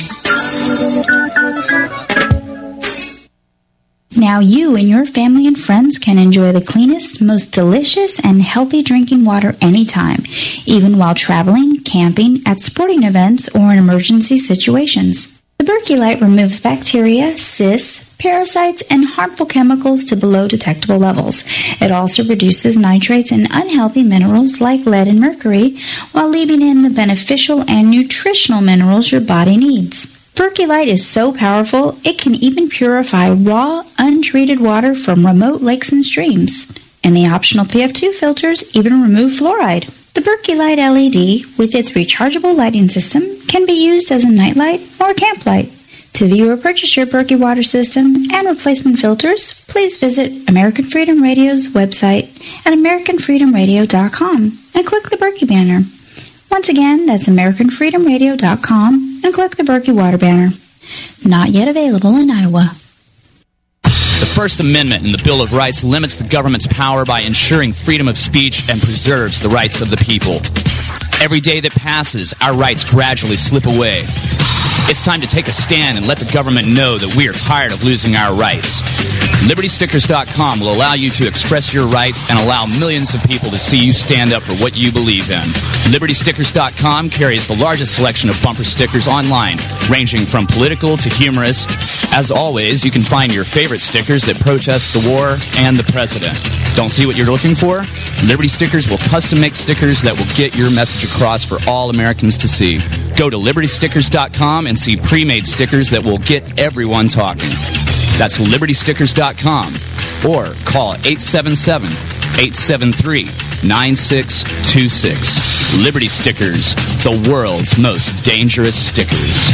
S4: Now you and your family and friends can enjoy the cleanest, most delicious, and healthy drinking water anytime, even while traveling, camping, at sporting events, or in emergency situations. The Berkey Light removes bacteria, cysts, parasites, and harmful chemicals to below detectable levels. It also reduces nitrates and unhealthy minerals like lead and mercury, while leaving in the beneficial and nutritional minerals your body needs. Berkey Light is so powerful, it can even purify raw, untreated water from remote lakes and streams. And the optional PF2 filters even remove fluoride. The Berkey Light LED, with its rechargeable lighting system, can be used as a nightlight or camp light. To view or purchase your Berkey water system and replacement filters, please visit American Freedom Radio's website at AmericanFreedomRadio.com and click the Berkey banner. Once again, that's AmericanFreedomRadio.com and click the Berkey water banner. Not yet available in Iowa.
S12: The First Amendment in the Bill of Rights limits the government's power by ensuring freedom of speech and preserves the rights of the people. Every day that passes, our rights gradually slip away. It's time to take a stand and let the government know that we are tired of losing our rights. LibertyStickers.com will allow you to express your rights and allow millions of people to see you stand up for what you believe in. LibertyStickers.com carries the largest selection of bumper stickers online, ranging from political to humorous. As always, you can find your favorite stickers that protest the war and the president. Don't see what you're looking for? Liberty Stickers will custom make stickers that will get your message across for all Americans to see. Go to LibertyStickers.com and see pre-made stickers that will get everyone talking. That's LibertyStickers.com or call 877 873-9626. Liberty Stickers, the world's most dangerous stickers.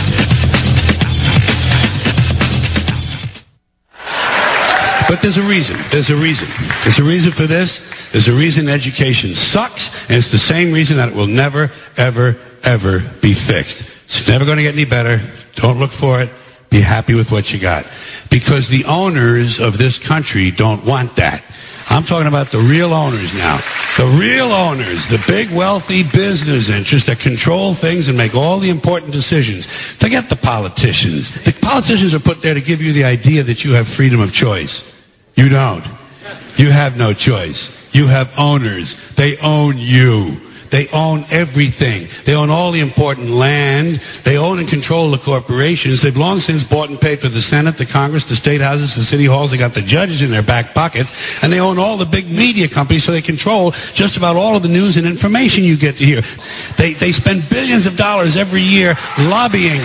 S5: But there's a reason. There's a reason. There's a reason for this. There's a reason education sucks, and it's the same reason that it will never, ever, ever be fixed. It's never going to get any better. Don't look for it. Be happy with what you got. Because the owners of this country don't want that. I'm talking about the real owners now. The real owners, the big wealthy business interests that control things and make all the important decisions. Forget the politicians. The politicians are put there to give you the idea that you have freedom of choice. You don't. You have no choice. You have owners. They own you. They own everything. They own all the important land. They own and control the corporations. They've long since bought and paid for the Senate, the Congress, the state houses, the city halls. They got the judges in their back pockets. And they own all the big media companies, so they control just about all of the news and information you get to hear. They spend billions of dollars every year lobbying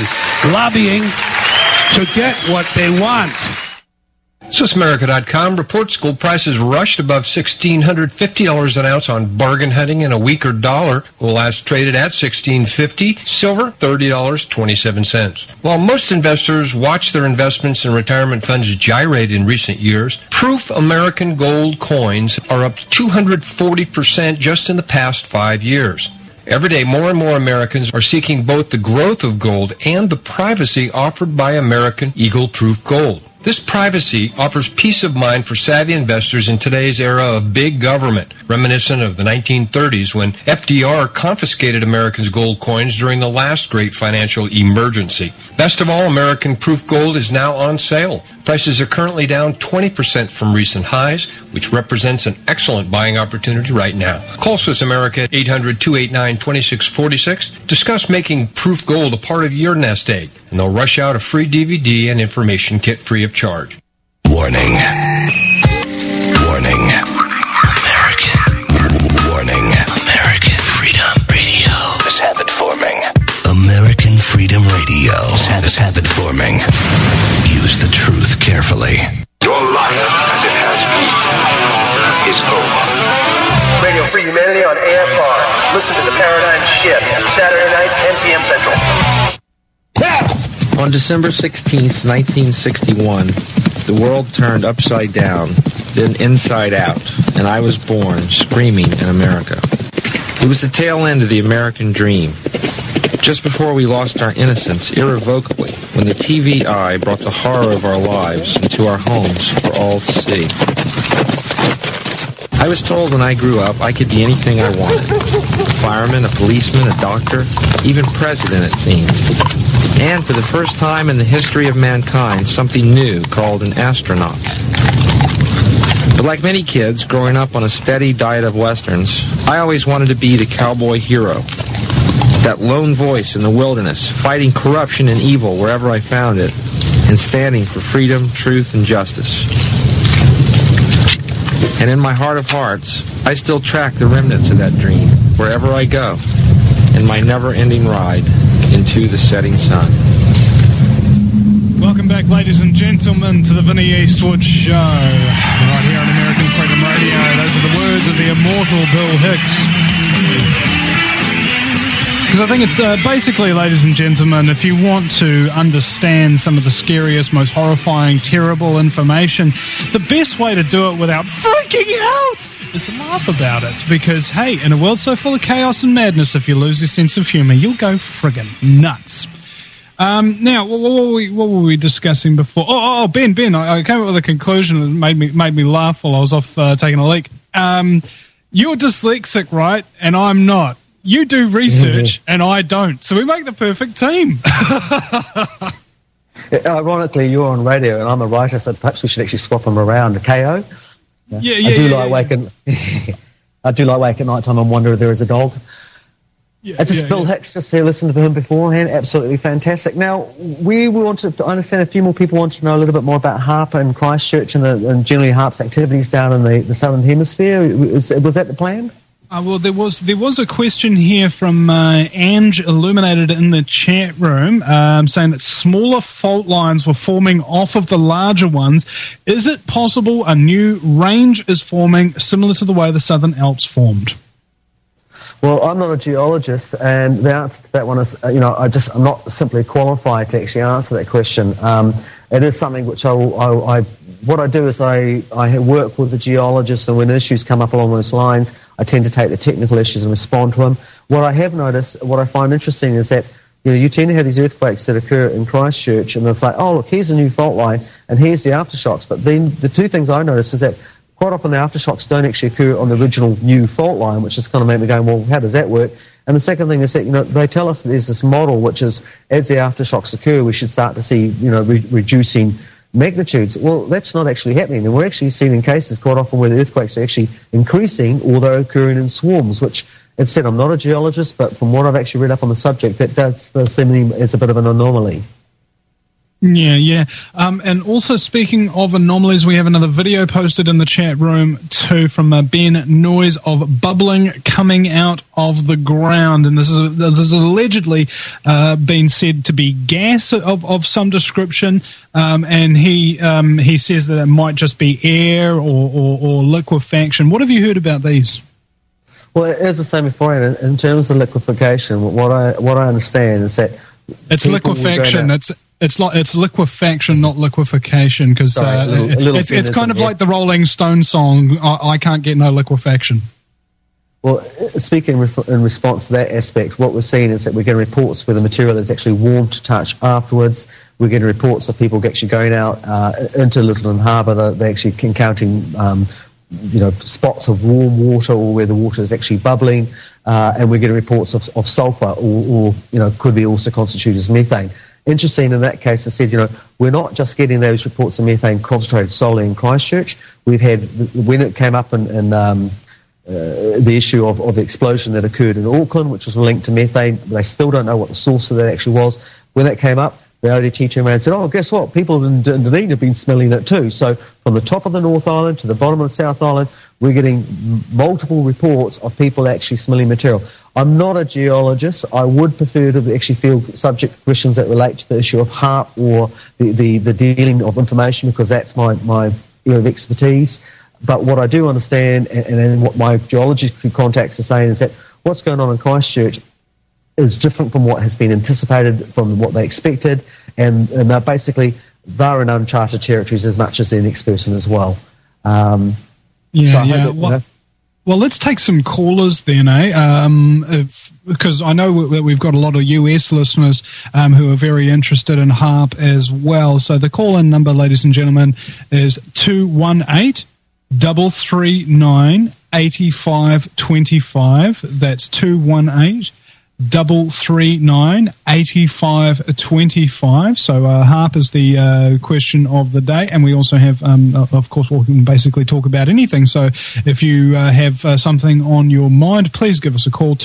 S5: to get what they want.
S6: SwissAmerica.com reports gold prices rushed above $1,650 an ounce on bargain hunting and a weaker dollar. Gold last traded at $1,650. Silver, $30.27. While most investors watch their investments in retirement funds gyrate in recent years, Proof American Gold coins are up 240% just in the past 5 years. Every day, more and more Americans are seeking both the growth of gold and the privacy offered by American Eagle Proof Gold. This privacy offers peace of mind for savvy investors in today's era of big government, reminiscent of the 1930s when FDR confiscated Americans' gold coins during the last great financial emergency. Best of all, American Proof Gold is now on sale. Prices are currently down 20% from recent highs, which represents an excellent buying opportunity right now. Call Swiss America at 800-289-2646. Discuss making Proof Gold a part of your nest egg, and they'll rush out a free DVD and information kit free of charge.
S7: Warning. Warning. American. Warning. American Freedom Radio is habit forming. American Freedom Radio is habit forming. Use the truth carefully.
S17: Your life, as it has been, is over.
S18: Radio Free Humanity on AFR. Listen to The Paradigm Shift, Saturday nights, 10 p.m. Central.
S19: On December 16th, 1961, the world turned upside down, then inside out, and I was born screaming in America. It was the tail end of the American dream. Just before we lost our innocence irrevocably, when the TV eye brought the horror of our lives into our homes for all to see. I was told when I grew up I could be anything I wanted. A fireman, a policeman, a doctor, even president, it seemed. And for the first time in the history of mankind, something new called an astronaut. But like many kids growing up on a steady diet of westerns, I always wanted to be the cowboy hero. That lone voice in the wilderness, fighting corruption and evil wherever I found it, and standing for freedom, truth, and justice. And in my heart of hearts, I still track the remnants of that dream wherever I go, in my never-ending ride into the setting sun.
S2: Welcome back, ladies and gentlemen, to the Vinnie Eastwood Show, right here on American Freedom Radio. Those are the words of the immortal Bill Hicks. Because I think it's basically, ladies and gentlemen, if you want to understand some of the scariest, most horrifying, terrible information, the best way to do it without freaking out is to laugh about it. Because, hey, in a world so full of chaos and madness, if you lose your sense of humor, you'll go friggin' nuts. Now, what were we discussing before? Oh, Ben, I came up with a conclusion that made me laugh while I was off taking a leak. You're dyslexic, right? And I'm not. You do research, and I don't. So we make the perfect team.
S3: Ironically, you're on radio, and I'm a writer, so perhaps we should actually swap them around. KO?
S2: Yeah.
S3: I do like wake at night time and wonder if there is a dog. Bill Hicks, just here, listened to him beforehand, absolutely fantastic. Now, we want to understand a few more people want to know a little bit more about HARP and Christchurch and generally HARP's activities down in the Southern Hemisphere. Was that the plan?
S2: Well, there was a question here from Ange Illuminated in the chat room saying that smaller fault lines were forming off of the larger ones. Is it possible a new range is forming similar to the way the Southern Alps formed?
S3: Well, I'm not a geologist, and the answer to that one is, I'm not simply qualified to actually answer that question. It is something which what I do is I work with the geologists, and when issues come up along those lines, I tend to take the technical issues and respond to them. What I have noticed, what I find interesting is that you tend to have these earthquakes that occur in Christchurch, and it's like, oh, look, here's a new fault line, and here's the aftershocks. But then the two things I noticed is that quite often the aftershocks don't actually occur on the original new fault line, which just kind of made me go, well, how does that work? And the second thing is that, they tell us that there's this model, which is as the aftershocks occur, we should start to see, reducing magnitudes. Well, that's not actually happening, and we're actually seeing in cases quite often where the earthquakes are actually increasing, although occurring in swarms, which, as I said, I'm not a geologist, but from what I've actually read up on the subject, that does seem as a bit of an anomaly.
S2: Yeah. And also, speaking of anomalies, we have another video posted in the chat room too from Ben Noise of bubbling coming out of the ground, and this is allegedly been said to be gas of some description, and he says that it might just be air or liquefaction. What have you heard about these?
S3: Well, as I was saying before, in terms of liquefaction, what I understand is that
S2: it's liquefaction. It's liquefaction, not liquefaction, because it's kind of like the Rolling Stones song, I can't get no liquefaction.
S3: Well, speaking in response to that aspect, what we're seeing is that we're getting reports where the material is actually warm to touch afterwards. We're getting reports of people actually going out into Littleton Harbour, they're actually encountering spots of warm water, or where the water is actually bubbling, and we're getting reports of sulphur, or could be also constituted as methane. Interesting in that case, I said, we're not just getting those reports of methane concentrated solely in Christchurch. We've had, when it came up in the issue of the explosion that occurred in Auckland, which was linked to methane, they still don't know what the source of that actually was. When that came up, the ODT turned around and said, oh, guess what? People in Dunedin have been smelling it too. So from the top of the North Island to the bottom of the South Island, we're getting multiple reports of people actually smelling material. I'm not a geologist. I would prefer to actually field subject questions that relate to the issue of HAARP or the dealing of information, because that's my area of expertise. But what I do understand, and what my geology contacts are saying, is that what's going on in Christchurch is different from what has been anticipated, from what they expected, and they're in uncharted territories as much as the next person as well.
S2: Well, let's take some callers then, because I know that we've got a lot of US listeners who are very interested in HAARP as well. So the call-in number, ladies and gentlemen, is 218-339-8525. That's 218-339-8525. So HAARP is the question of the day, and we also have, of course, we can basically talk about anything. So if you have something on your mind, please give us a call,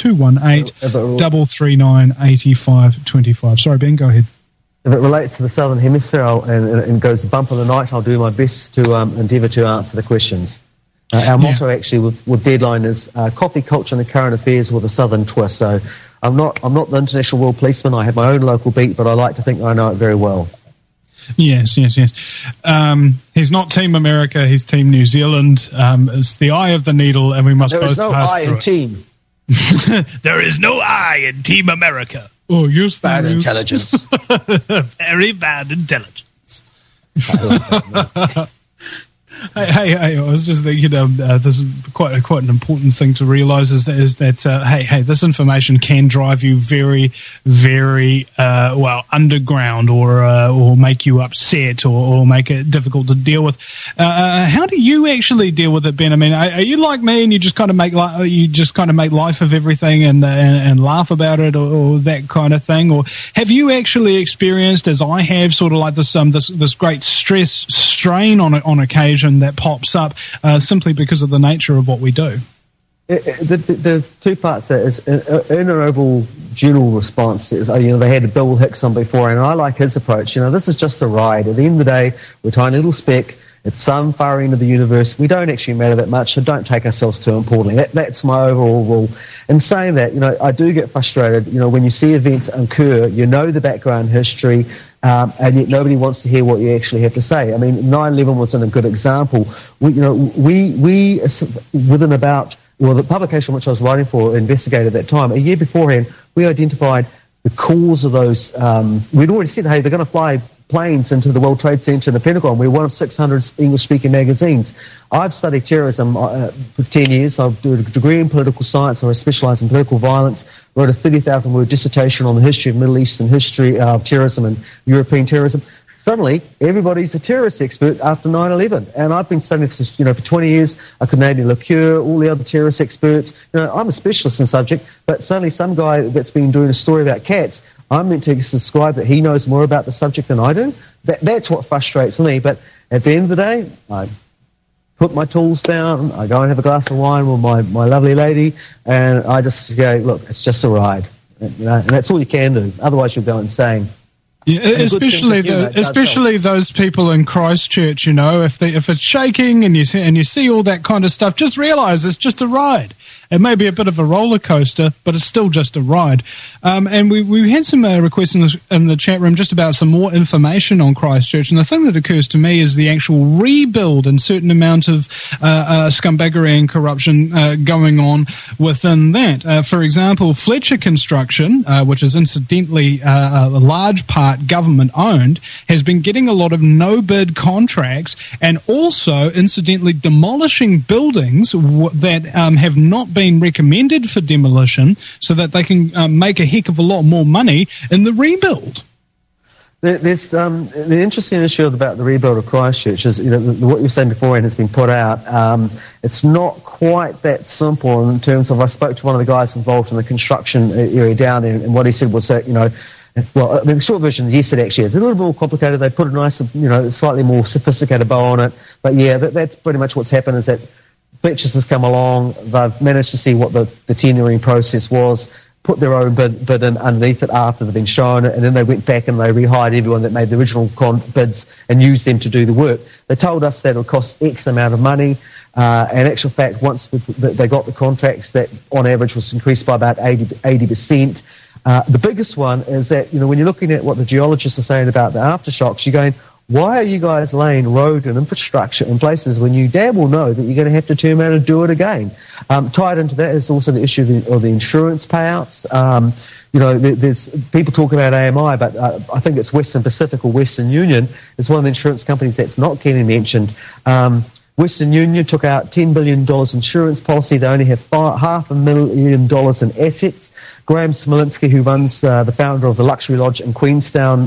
S2: 218-339-8525. Sorry, Ben, go ahead.
S3: If it relates to the Southern Hemisphere and goes bump of the night, I'll do my best to endeavour to answer the questions. Our motto actually with Deadline is coffee, culture and the current affairs with a Southern twist. So I'm not the international world policeman. I have my own local beat, but I like to think I know it very well.
S2: Yes. He's not Team America, he's Team New Zealand. It's the eye of the needle, and we must both pass through it. There is no I in team. There is no I in Team America. Oh, yes,
S3: bad intelligence.
S2: Very bad intelligence. Hey, I was just thinking, this is quite an important thing to realise is that this information can drive you very, very underground, or make you upset, or make it difficult to deal with. How do you actually deal with it, Ben? I mean, are you like me and you just kind of make life of everything and laugh about it, or that kind of thing, or have you actually experienced, as I have, sort of like this great strain on occasion that pops up simply because of the nature of what we do?
S3: The two parts there is in an overall general response is, they had Bill Hicks on before, and I like his approach. This is just a ride. At the end of the day, we're a tiny little speck. at some far end of the universe. We don't actually matter that much, so don't take ourselves too importantly. That's my overall rule. In saying that, I do get frustrated, when you see events occur, you know the background history, and yet nobody wants to hear what you actually have to say. I mean, 9/11 wasn't a good example. We within about, the publication which I was writing for investigated at that time, a year beforehand, we identified the cause of those. We'd already said, hey, they're going to fly planes into the World Trade Center and the Pentagon. We're one of 600 English-speaking magazines. I've studied terrorism for 10 years. I've done a degree in political science. I specialize in political violence. Wrote a 30,000-word dissertation on the history of Middle Eastern history of terrorism and European terrorism. Suddenly, everybody's a terrorist expert after 9/11. And I've been studying this, for 20 years. I could name LeCure, all the other terrorist experts. I'm a specialist in the subject, but suddenly some guy that's been doing a story about cats, I'm meant to describe that he knows more about the subject than I do. That's what frustrates me. But at the end of the day, I put my tools down, I go and have a glass of wine with my lovely lady, and I just go, look, it's just a ride. And that's all you can do. Otherwise, you'll go insane.
S2: Yeah, especially those people in Christchurch, if it's shaking and you see all that kind of stuff, just realise it's just a ride. It may be a bit of a roller coaster, but it's still just a ride. And we had some requests in the chat room just about some more information on Christchurch. And the thing that occurs to me is the actual rebuild and certain amount of scumbaggery and corruption going on within that. For example, Fletcher Construction, which is incidentally a large part government-owned, has been getting a lot of no-bid contracts and also, incidentally, demolishing buildings that have not been recommended for demolition so that they can make a heck of a lot more money in the rebuild.
S3: There's the interesting issue about the rebuild of Christchurch is, what you were saying beforehand has been put out. It's not quite that simple in terms of, I spoke to one of the guys involved in the construction area down there, and what he said was that, well, the short version is yes, it actually is. It's a little bit more complicated. They put a nice, slightly more sophisticated bow on it. But yeah, that's pretty much what's happened is that Fletcher's has come along, they've managed to see what the tendering process was, put their own bid in underneath it after they've been shown it, and then they went back and they rehired everyone that made the original bids and used them to do the work. They told us that it would cost X amount of money, and in actual fact, once they got the contracts, that on average was increased by about 80%. The biggest one is that, when you're looking at what the geologists are saying about the aftershocks, you're going, why are you guys laying road and infrastructure in places when you damn well know that you're going to have to turn around and do it again? Tied into that is also the issue of the insurance payouts. There's people talking about AMI, but I think it's Western Pacific or Western Union is one of the insurance companies that's not getting mentioned. Western Union took out $10 billion insurance policy. They only have $500,000 in assets. Graham Smolinski, who runs the founder of the Luxury Lodge in Queenstown,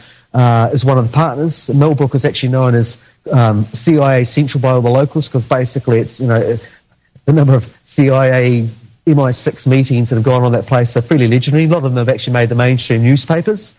S3: is one of the partners. Millbrook is actually known as CIA Central by all the locals because basically it's, the number of CIA MI6 meetings that have gone on that place are fairly legendary. A lot of them have actually made the mainstream newspapers.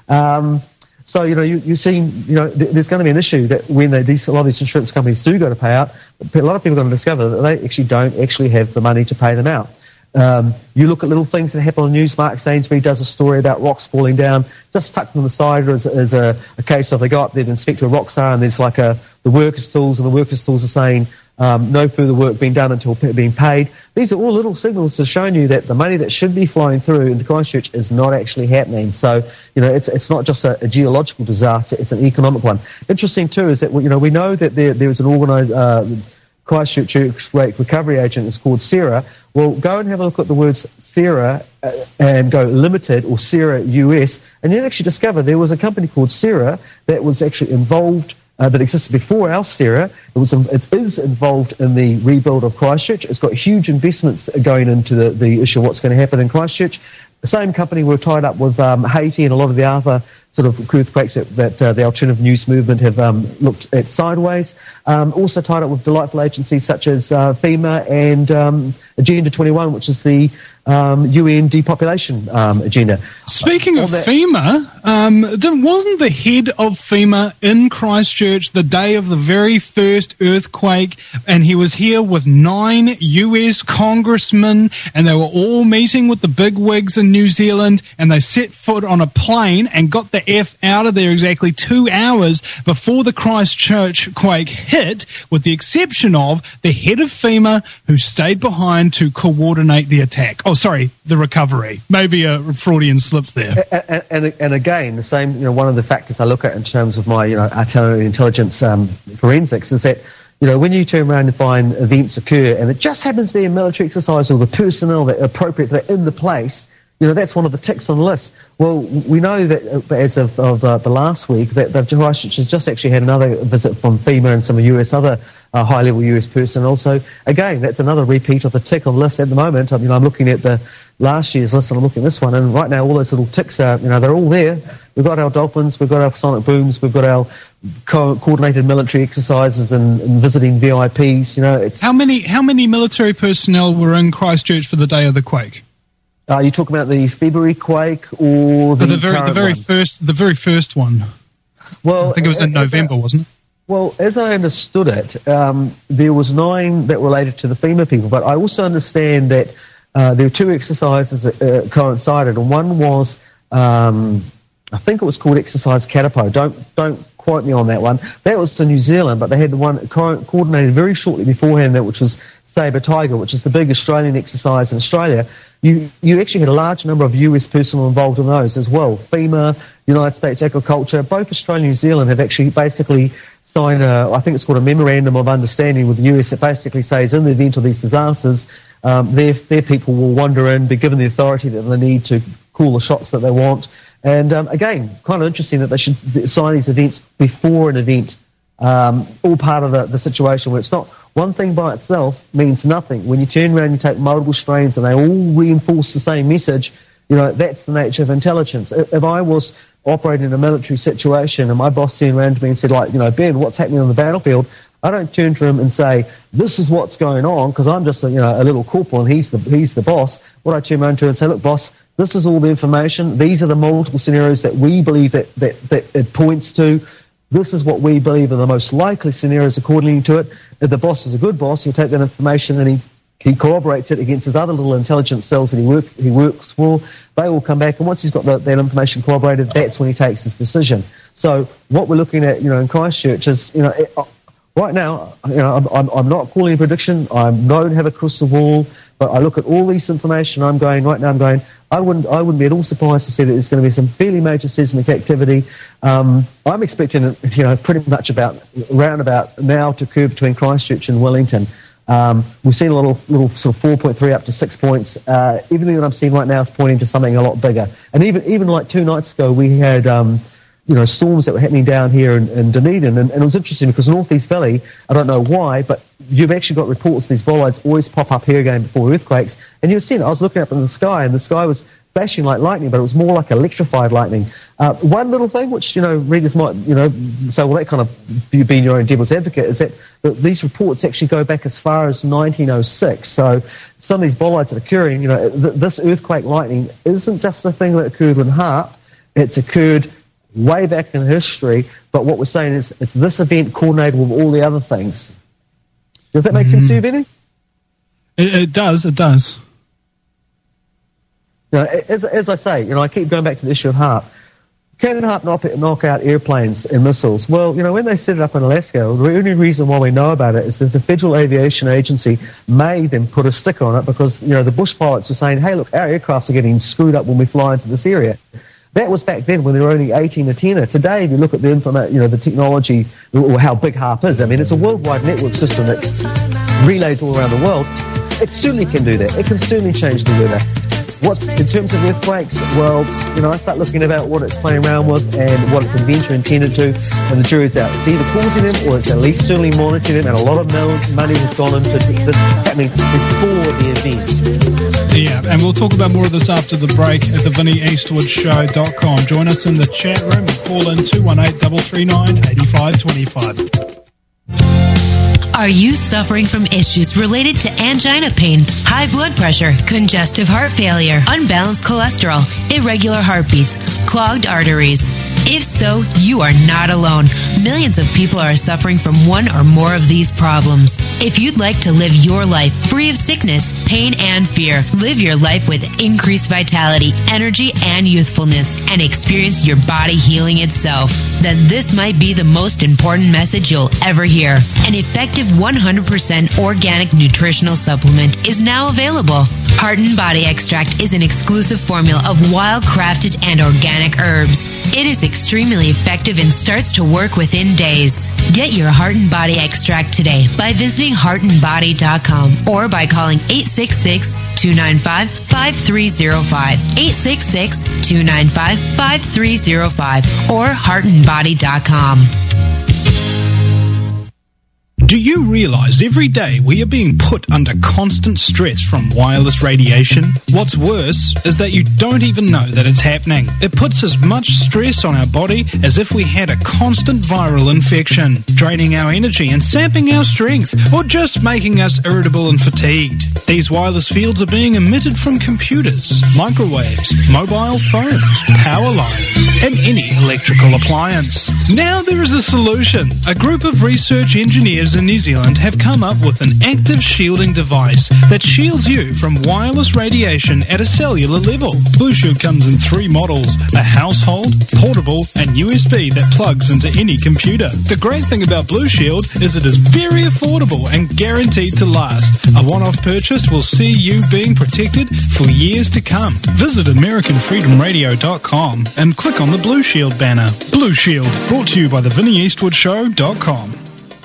S3: So, you're seeing, there's going to be an issue that when a lot of these insurance companies do go to pay out, a lot of people are going to discover that they actually don't actually have the money to pay them out. You look at little things that happen on the news. Mark Sainsbury does a story about rocks falling down. Just tucked on the side is a case of they go up there to inspect where rocks are, and there's like the workers' tools, and the workers' tools are saying no further work being done until being paid. These are all little signals to show you that the money that should be flowing through into Christchurch is not actually happening. So, it's not just a geological disaster, it's an economic one. Interesting too is that, we know that there is an organised Christchurch Earthquake Recovery Agent is called SERA. Well, go and have a look at the words SERA and go Limited or SERA US, and you'll actually discover there was a company called SERA that was actually involved, that existed before our SERA. It is involved in the rebuild of Christchurch. It's got huge investments going into the issue of what's going to happen in Christchurch. The same company were tied up with Haiti and a lot of the other sort of earthquakes that the alternative news movement have looked at sideways. Also tied up with delightful agencies such as FEMA and Agenda 21, which is the UN depopulation agenda.
S2: Speaking of FEMA, wasn't the head of FEMA in Christchurch the day of the very first earthquake, and he was here with 9 US congressmen, and they were all meeting with the bigwigs in New Zealand, and they set foot on a plane and got the F out of there exactly 2 hours before the Christchurch quake hit, with the exception of the head of FEMA, who stayed behind to coordinate the attack. Oh, sorry, the recovery. Maybe a Freudian slip there.
S3: And again, the same, one of the factors I look at in terms of my, artillery intelligence forensics is that, when you turn around and find events occur and it just happens to be a military exercise or the personnel that are appropriate, that are in the place, that's one of the ticks on the list. Well, we know that as of the last week that Christchurch has just actually had another visit from FEMA and some other high-level US personnel. So, again, that's another repeat of the tick on the list at the moment. I'm looking at the last year's list and I'm looking at this one, and right now all those little ticks are, they're all there. We've got our dolphins, we've got our sonic booms, we've got our coordinated military exercises and visiting VIPs. It's
S2: how many military personnel were in Christchurch for the day of the quake?
S3: You talk about the February quake or the very first one? Well,
S2: I think it was in November, wasn't it?
S3: Well, as I understood it, there was 9 that related to the FEMA people, but I also understand that there were 2 exercises that coincided, and one was, I think it was called Exercise Katapo. Don't quote me on that one. That was to New Zealand, but they had the one coordinated very shortly beforehand, which was Sabre Tiger, which is the big Australian exercise in Australia. You actually had a large number of US personnel involved in those as well. FEMA, United States Agriculture, both Australia and New Zealand have actually basically signed I think it's called a memorandum of understanding with the US that basically says in the event of these disasters, their people will wander in, be given the authority that they need to call the shots that they want. And again, kind of interesting that they should sign these events before an event, all part of the situation where it's not one thing by itself means nothing. When you turn around and you take multiple strains and they all reinforce the same message, that's the nature of intelligence. If I was operating in a military situation and my boss turned around to me and said, Ben, what's happening on the battlefield? I don't turn to him and say, this is what's going on, because I'm just a little corporal and he's the boss. What I turn around to him and say, look, boss, this is all the information. These are the multiple scenarios that we believe that it points to. This is what we believe are the most likely scenarios according to it. If the boss is a good boss, he'll take that information and he corroborates it against his other little intelligence cells that he works for. They will come back, and once he's got that information corroborated, that's when he takes his decision. So what we're looking at, in Christchurch is, right now, I'm not calling a prediction. I don't have a crystal ball, but I look at all this information. I wouldn't be at all surprised to see that there's going to be some fairly major seismic activity. I'm expecting it, pretty much around about now to occur between Christchurch and Wellington. We've seen a little sort of 4.3 up to 6 points. Everything that I'm seeing right now is pointing to something a lot bigger. And even like 2 nights ago, we had storms that were happening down here in Dunedin, and it was interesting because Northeast Valley, I don't know why, but you've actually got reports these bolides always pop up here again before earthquakes, and you've seen it. I was looking up in the sky, and the sky was flashing like lightning, but it was more like electrified lightning. One little thing which, readers might, say, well, that kind of being your own devil's advocate, is that these reports actually go back as far as 1906. So some of these bolides that are occurring, this earthquake lightning isn't just a thing that occurred with HAARP. It's occurred way back in history, but what we're saying is it's this event coordinated with all the other things. Does that make sense to you, Benny?
S2: It does.
S3: As I say, I keep going back to the issue of HAARP. Can HAARP knock out airplanes and missiles? Well, when they set it up in Alaska, the only reason why we know about it is that the Federal Aviation Agency may then put a sticker on it because, the Bush pilots were saying, hey, look, our aircrafts are getting screwed up when we fly into this area. That was back then when there were only 18 antenna. Today, if you look at the the technology, or how big HAARP is, it's a worldwide network system that relays all around the world. It certainly can do that. It can certainly change the weather. In terms of earthquakes, well, I start looking about what it's playing around with and what its inventor intended to, and the jury's out. It's either causing them or it's at least certainly monitoring them, and a lot of money has gone into this happening before the event.
S2: Yeah, and we'll talk about more of this after the break at the VinnyEastwoodshow.com. Join us in the chat room and call in 218-339-8525.
S11: Are you suffering from issues related to angina pain, high blood pressure, congestive heart failure, unbalanced cholesterol, irregular heartbeats, clogged arteries? If so, you are not alone. Millions of people are suffering from one or more of these problems. If you'd like to live your life free of sickness, pain, and fear, live your life with increased vitality, energy, and youthfulness, and experience your body healing itself, then this might be the most important message you'll ever hear. An effective 100% organic nutritional supplement is now available. Heart and Body Extract is an exclusive formula of wild-crafted and organic herbs. It is extremely effective and starts to work within days. Get your Heart and Body Extract today by visiting heartandbody.com or by calling 866-295-5305, 866-295-5305, or heartandbody.com.
S2: Do you realize every day we are being put under constant stress from wireless radiation? What's worse is that you don't even know that it's happening. It puts as much stress on our body as if we had a constant viral infection, draining our energy and sapping our strength, or just making us irritable and fatigued. These wireless fields are being emitted from computers, microwaves, mobile phones, power lines, and any electrical appliance. Now there is a solution. A group of research engineers in New Zealand have come up with an active shielding device that shields you from wireless radiation at a cellular level. Blue Shield comes in 3 models: a household, portable, and USB that plugs into any computer. The great thing about Blue Shield is it is very affordable and guaranteed to last. A one-off purchase will see you being protected for years to come. Visit AmericanFreedomRadio.com and click on the Blue Shield banner. Blue Shield, brought to you by the VinnyEastwoodShow.com.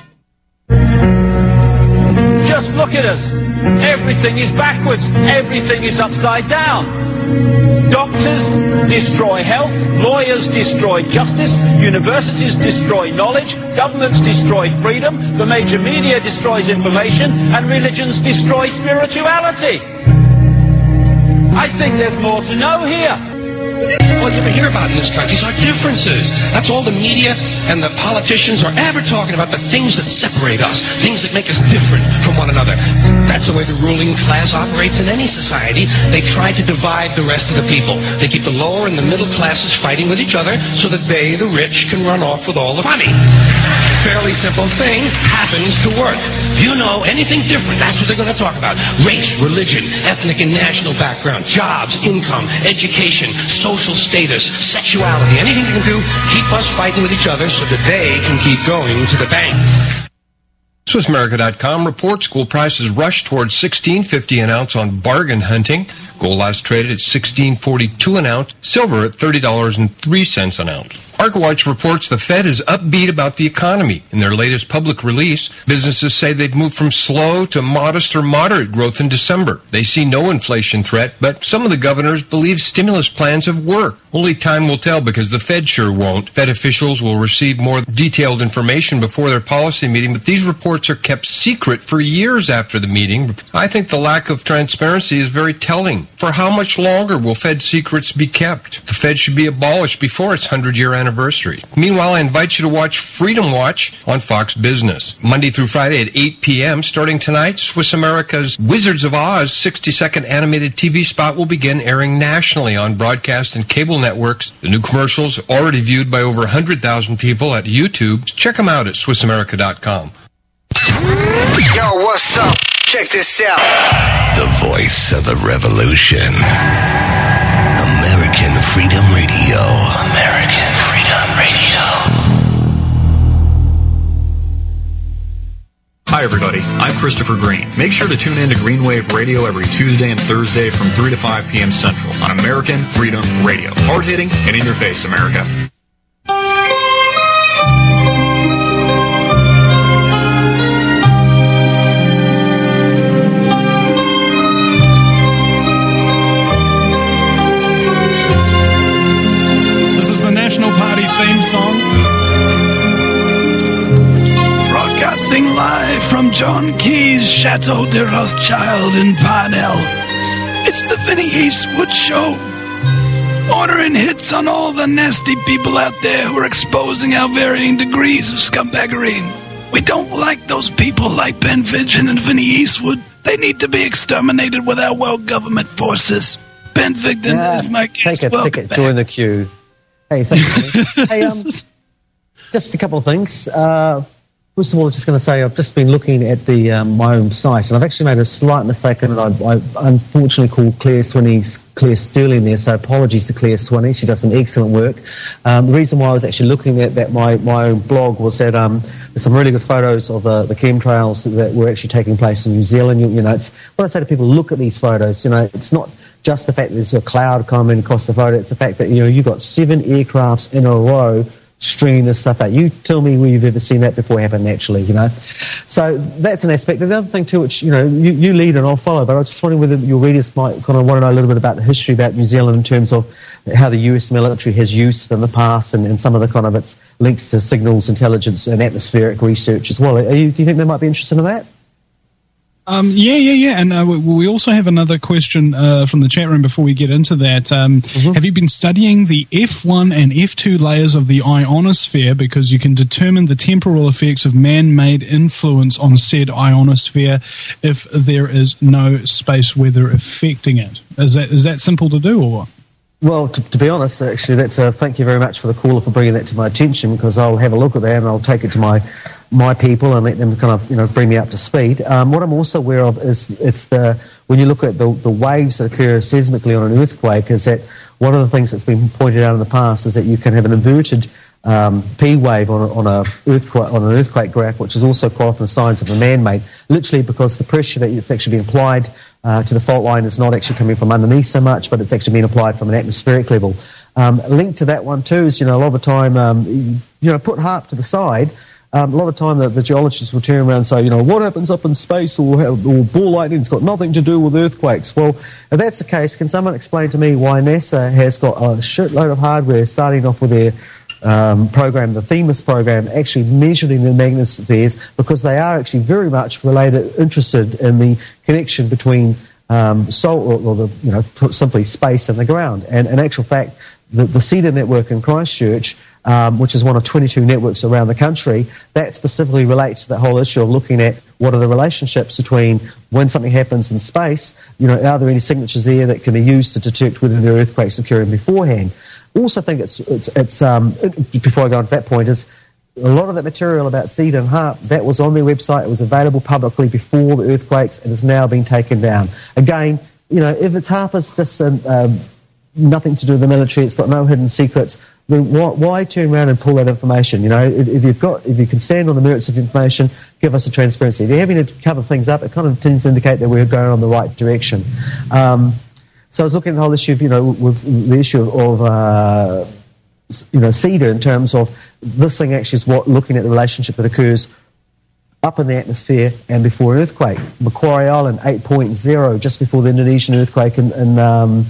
S13: Just look at us. Everything is backwards. Everything is upside down. Doctors destroy health. Lawyers destroy justice. Universities destroy knowledge. Governments destroy freedom. The major media destroys information. And religions destroy spirituality. I think there's more to know here.
S14: All you ever hear about in this country is our differences. That's all the media and the politicians are ever talking about, the things that separate us, things that make us different from one another. That's the way the ruling class operates in any society. They try to divide the rest of the people. They keep the lower and the middle classes fighting with each other so that they, the rich, can run off with all the money. Fairly simple thing happens to work. If you know anything different, that's what they're going to talk about. Race, religion, ethnic and national background, jobs, income, education, social status, sexuality, anything they can do, keep us fighting with each other so that they can keep going to the bank.
S6: SwissAmerica.com reports gold prices rush towards $16.50 an ounce on bargain hunting. Gold last traded at $16.42 an ounce. Silver at $30.03 an ounce. ArcWatch reports the Fed is upbeat about the economy. In their latest public release, businesses say they've moved from slow to modest or moderate growth in December. They see no inflation threat, but some of the governors believe stimulus plans have worked. Only time will tell because the Fed sure won't. Fed officials will receive more detailed information before their policy meeting, but these reports are kept secret for years after the meeting. I think the lack of transparency is very telling. For how much longer will Fed secrets be kept? The Fed should be abolished before its 100-year anniversary. Meanwhile, I invite you to watch Freedom Watch on Fox Business. Monday through Friday at 8 p.m. Starting tonight, Swiss America's Wizards of Oz 60-second animated TV spot will begin airing nationally on broadcast and cable networks. The new commercials already viewed by over 100,000 people at YouTube. Check them out at SwissAmerica.com.
S20: Yo, what's up? Check this out.
S7: The voice of the revolution. American Freedom Radio. American Freedom Radio.
S21: Hi, everybody. I'm Christopher Green. Make sure to tune in to Green Wave Radio every Tuesday and Thursday from 3 to 5 p.m. Central on American Freedom Radio. Hard-hitting and in your face, America.
S2: National Party theme song. Broadcasting live from John Key's Chateau de Rothschild in Parnell. It's the Vinny Eastwood Show. Ordering hits on all the nasty people out there who are exposing our varying degrees of scumbaggery.
S1: We don't like those people like Ben Vigin and Vinnie Eastwood. They need to be exterminated with our world government forces. Ben Vigin is my guest.
S3: Take a ticket, join the queue. Hey, thanks. Hey, just a couple of things. First of all, I'm just going to say I've just been looking at the my own site, and I've actually made a slight mistake, and I unfortunately called Claire Swinney's Claire Sterling there, so apologies to Claire Swinney. She does some excellent work. The reason why I was actually looking at that my own blog was that there's some really good photos of the chemtrails that were actually taking place in New Zealand. You know, it's when I say to people, look at these photos. You know, it's not just the fact that there's a cloud coming across the photo. It's the fact that, you know, you've got 7 aircrafts in a row stringing this stuff out. You tell me where you've ever seen that before happen naturally, you know. So that's an aspect. The other thing too, which, you know, you lead and I'll follow, but I was just wondering whether your readers might kind of want to know a little bit about the history about New Zealand in terms of how the US military has used it in the past and some of the kind of its links to signals, intelligence and atmospheric research as well. Do you think they might be interested in that?
S2: Yeah. And we also have another question from the chat room before we get into that. Have you been studying the F1 and F2 layers of the ionosphere because you can determine the temporal effects of man-made influence on said ionosphere if there is no space weather affecting it? Is that simple to do or what?
S3: Well, to be honest, actually, that's thank you very much for the caller for bringing that to my attention, because I'll have a look at that and I'll take it to my people and let them kind of, you know, bring me up to speed. What I'm also aware of is when you look at the waves that occur seismically on an earthquake, is that one of the things that's been pointed out in the past is that you can have an inverted P wave on an earthquake graph, which is also quite often signs of a man-made, literally because the pressure that is actually being applied to the fault line is not actually coming from underneath so much, but it's actually being applied from an atmospheric level. Linked to that one too is, you know, a lot of the time, you know, put HAARP to the side. A lot of the time the geologists will turn around and say, you know, what happens up in space or ball lightning, it's got nothing to do with earthquakes. Well, if that's the case, can someone explain to me why NASA has got a shitload of hardware starting off with their program, the Themis program, actually measuring the magnetospheres, because they are actually very much interested in the connection between simply space and the ground. And in actual fact, the CEDA network in Christchurch, which is one of 22 networks around the country, that specifically relates to that whole issue of looking at what are the relationships between when something happens in space, you know, are there any signatures there that can be used to detect whether there are earthquakes occurring beforehand. Also think it's before I go on to that point, is a lot of that material about CEDA and HAARP, that was on their website, it was available publicly before the earthquakes, and is now being taken down. Again, you know, if it's HAARP is just nothing to do with the military, it's got no hidden secrets, then why turn around and pull that information? You know, if you can stand on the merits of information, give us a transparency. If you're having to cover things up, it kind of tends to indicate that we're going on the right direction. So I was looking at the whole issue of, you know, with the issue of you know, CEDA, in terms of this thing actually is looking at the relationship that occurs up in the atmosphere and before an earthquake. Macquarie Island 8.0, just before the Indonesian earthquake in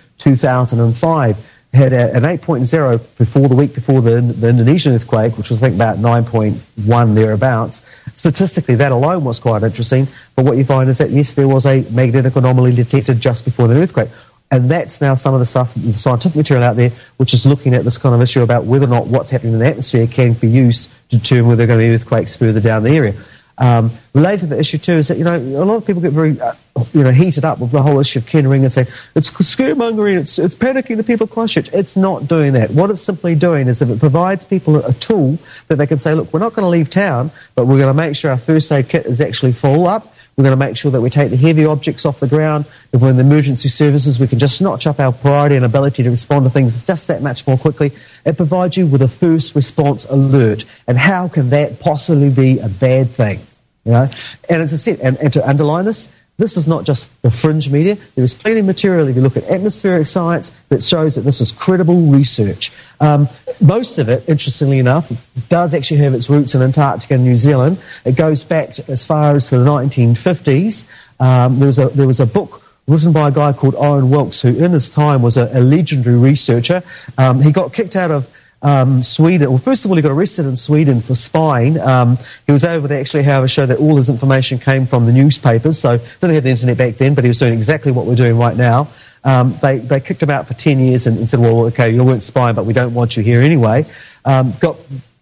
S3: 2005, had an 8.0 before the week before the Indonesian earthquake, which was, I think, about 9.1 thereabouts. Statistically, that alone was quite interesting. But what you find is that, yes, there was a magnetic anomaly detected just before the earthquake. And that's now some of the stuff, the scientific material out there, which is looking at this kind of issue about whether or not what's happening in the atmosphere can be used to determine whether there are going to be earthquakes further down the area. Related to the issue too is that, you know, a lot of people get very heated up with the whole issue of Ken Ring and say it's scaremongering, it's panicking the people of Christchurch. It's not doing that. What it's simply doing is, if it provides people a tool that they can say, look, we're not going to leave town, but we're going to make sure our first aid kit is actually full up. We're going to make sure that we take the heavy objects off the ground. If we're in the emergency services, we can just notch up our priority and ability to respond to things just that much more quickly. It provides you with a first response alert. And how can that possibly be a bad thing? You know? And as I said, and to underline this is not just the fringe media. There is plenty of material, if you look at atmospheric science, that shows that this is credible research. Most of it, interestingly enough, does actually have its roots in Antarctica and New Zealand. It goes back as far as to the 1950s. There was a book written by a guy called Owen Wilkes, who in his time was a legendary researcher. He got kicked out of Sweden. Well, first of all, he got arrested in Sweden for spying. He was able to actually, however, show that all his information came from the newspapers. So didn't have the internet back then, but he was doing exactly what we're doing right now. They kicked him out for 10 years and said, well, okay, you weren't spying, but we don't want you here anyway. Came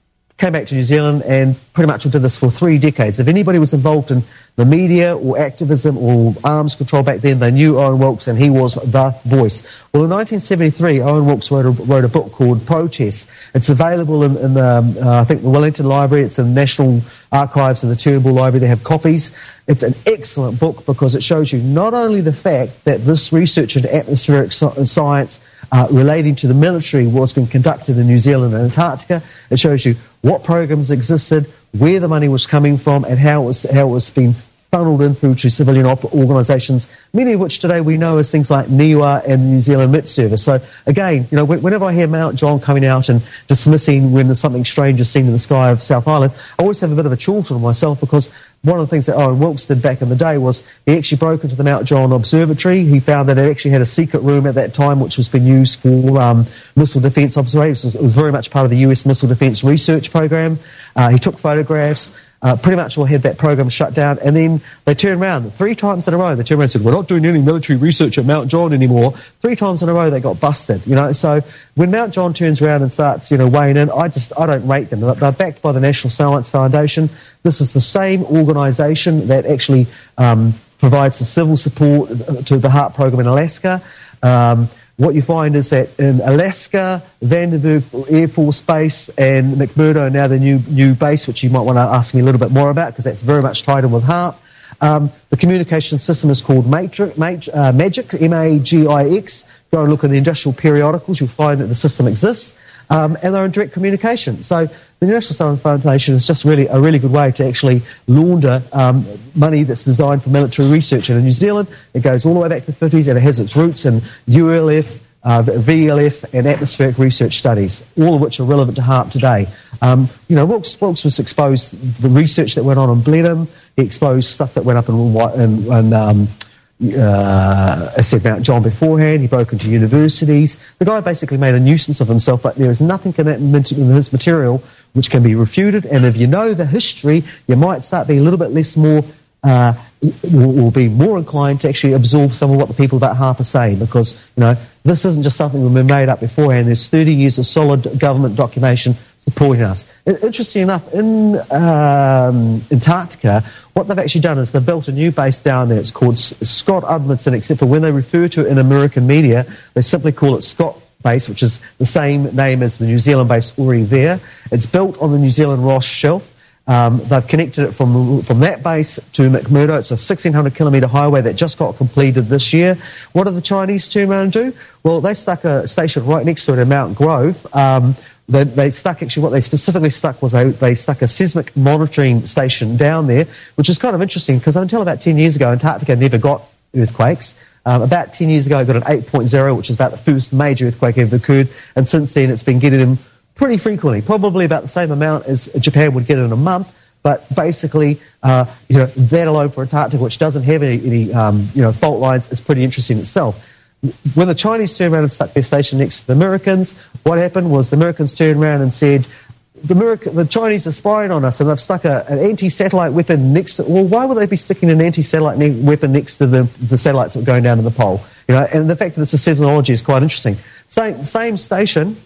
S3: came back to New Zealand and pretty much did this for 3 decades. If anybody was involved in the media or activism or arms control back then, they knew Owen Wilkes, and he was the voice. Well, in 1973, Owen Wilkes wrote a book called Protest. It's available in I think the Wellington Library. It's in National Archives and the Turnbull Library. They have copies. It's an excellent book because it shows you not only the fact that this research into atmospheric science relating to the military was being conducted in New Zealand and Antarctica. It shows you what programs existed, where the money was coming from, and how it was being funneled in through to civilian organisations, many of which today we know as things like NIWA and the New Zealand Met Service. So again, whenever I hear Mount John coming out and dismissing when there's something strange is seen in the sky of South Island, I always have a bit of a chortle on myself, because one of the things that Owen Wilkes did back in the day was he actually broke into the Mount John Observatory. He found that it actually had a secret room at that time which was being used for missile defence observations. It was very much part of the US Missile Defence Research Program. He took photographs. Pretty much all had that program shut down, and then they turned around 3 times in a row. They turned around and said, "We're not doing any military research at Mount John anymore." 3 times in a row they got busted. So when Mount John turns around and starts weighing in, I don't rate them. They're backed by the National Science Foundation. This is the same organisation that actually provides the civil support to the HARP program in Alaska. What you find is that in Alaska, Vandenberg Air Force Base and McMurdo are now the new base, which you might want to ask me a little bit more about, because that's very much tied in with HARP. The communication system is called MAGIX, MAGIX. Go and look at the industrial periodicals, you'll find that the system exists. And they're in direct communication. So the National Science Foundation is just really a really good way to actually launder money that's designed for military research. And in New Zealand, it goes all the way back to the 50s, and it has its roots in ULF, VLF, and atmospheric research studies, all of which are relevant to HARP today. Wilkes was exposed the research that went on in Blenheim. He exposed stuff that went up I said Mount John beforehand. He broke into universities. The guy basically made a nuisance of himself, but there is nothing in his material which can be refuted. And if you know the history, you might start being a little bit will be more inclined to actually absorb some of what the people about HARP are saying, because this isn't just something that's been made up beforehand. There's 30 years of solid government documentation supporting us. Interesting enough, in Antarctica, what they've actually done is they've built a new base down there. It's called Scott Edmondson, except for when they refer to it in American media, they simply call it Scott Base, which is the same name as the New Zealand base already there. It's built on the New Zealand Ross Shelf. They've connected it from that base to McMurdo. It's a 1,600-kilometre highway that just got completed this year. What did the Chinese turn around and do? Well, they stuck a station right next to it in Mount Grove. They stuck, actually, what they specifically stuck was they stuck a seismic monitoring station down there, which is kind of interesting, because until about 10 years ago, Antarctica never got earthquakes. About 10 years ago, it got an 8.0, which is about the first major earthquake ever occurred, and since then it's been getting them pretty frequently, probably about the same amount as Japan would get in a month. But basically, that alone for Antarctica, which doesn't have any fault lines, is pretty interesting itself. When the Chinese turned around and stuck their station next to the Americans, what happened was the Americans turned around and said, the Chinese are spying on us, and they've stuck an anti-satellite weapon next to... Well, why would they be sticking an anti-satellite weapon next to the satellites that are going down to the pole? And the fact that it's a Sentinel-ology is quite interesting. Same station,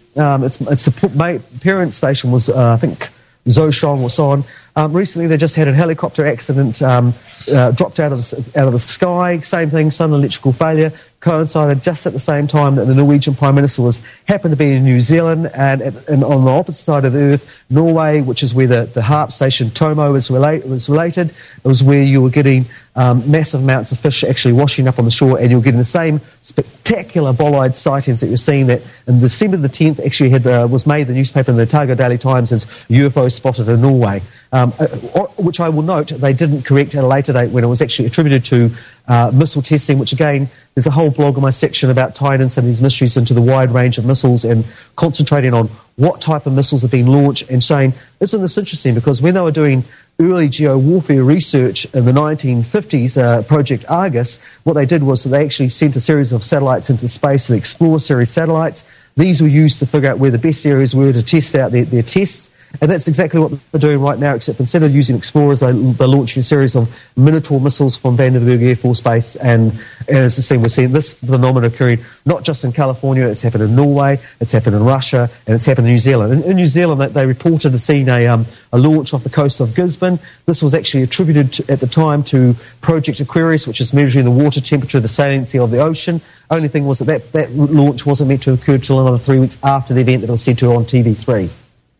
S3: the parent station was, I think, Zhoushan was on. Recently, they just had a helicopter accident, dropped out of the sky. Same thing, sudden electrical failure. Coincided just at the same time that the Norwegian Prime Minister happened to be in New Zealand, and on the opposite side of the earth, Norway, which is where the HARP station Tomo was related. It was where you were getting massive amounts of fish actually washing up on the shore, and you were getting the same spectacular bolide sightings that you're seeing. That in December the 10th actually was made the newspaper in the Otago Daily Times as UFO spotted in Norway. Which I will note they didn't correct at a later date when it was actually attributed to missile testing, which again, there's a whole blog in my section about tying in some of these mysteries into the wide range of missiles and concentrating on what type of missiles have been launched, and saying, isn't this interesting? Because when they were doing early geo-warfare research in the 1950s, Project Argus, what they did was they actually sent a series of satellites into space, the Explorer series satellites. These were used to figure out where the best areas were to test out their tests. And that's exactly what they're doing right now, except instead of using Explorers, they're launching a series of Minotaur missiles from Vandenberg Air Force Base. And as I said, we're seeing this phenomenon occurring not just in California, it's happened in Norway, it's happened in Russia, and it's happened in New Zealand. In New Zealand, they reported to seeing a launch off the coast of Gisborne. This was actually attributed at the time to Project Aquarius, which is measuring the water temperature, the saliency of the ocean. Only thing was that launch wasn't meant to occur till another 3 weeks after the event that was said to on TV3.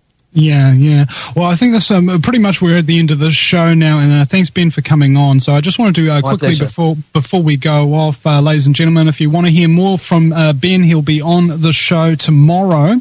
S2: Yeah. Well, I think that's pretty much we're at the end of the show now, and thanks, Ben, for coming on. So I just wanted to quickly, before we go off, ladies and gentlemen, if you want to hear more from Ben, he'll be on the show tomorrow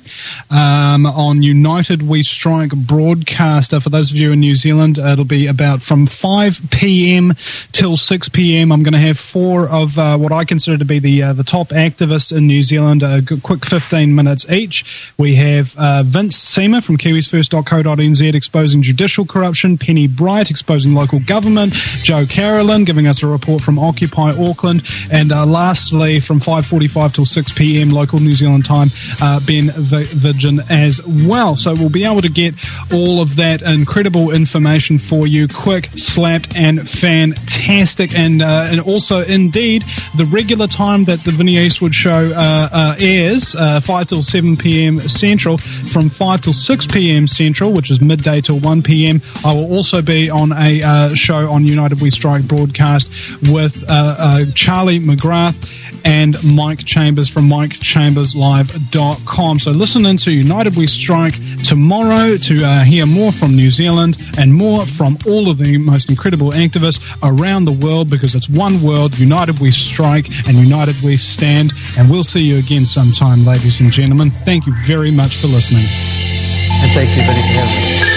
S2: on United We Strike broadcast. For those of you in New Zealand, it'll be about from 5 p.m. till 6 p.m. I'm going to have 4 of what I consider to be the top activists in New Zealand, a quick 15 minutes each. We have Vince Seamer from kiwisfirst.co.nz exposing judicial corruption, Penny Bright exposing local government, Joe Carolyn giving us a report from Occupy Auckland, and lastly from 5:45 till 6 p.m. local New Zealand time, Ben Vidgen as well. So we'll be able to get all of that incredible information for you, quick, slapped, and fantastic. And also, indeed, the regular time that the Vinnie Eastwood show airs, 5 till 7 p.m. Central, from 5 till 6 p.m. Central, which is midday till 1 p.m. I will also be on a show on United We Strike broadcast with Charlie McGrath and Mike Chambers from MikeChambersLive.com. So listen into United We Strike tomorrow to hear more from New Zealand and more from all of the most incredible activists around the world, because it's one world, United We Strike and United We Stand. And we'll see you again sometime, ladies and gentlemen. Thank you very much for listening.
S3: And thank you, Vinny, for having me.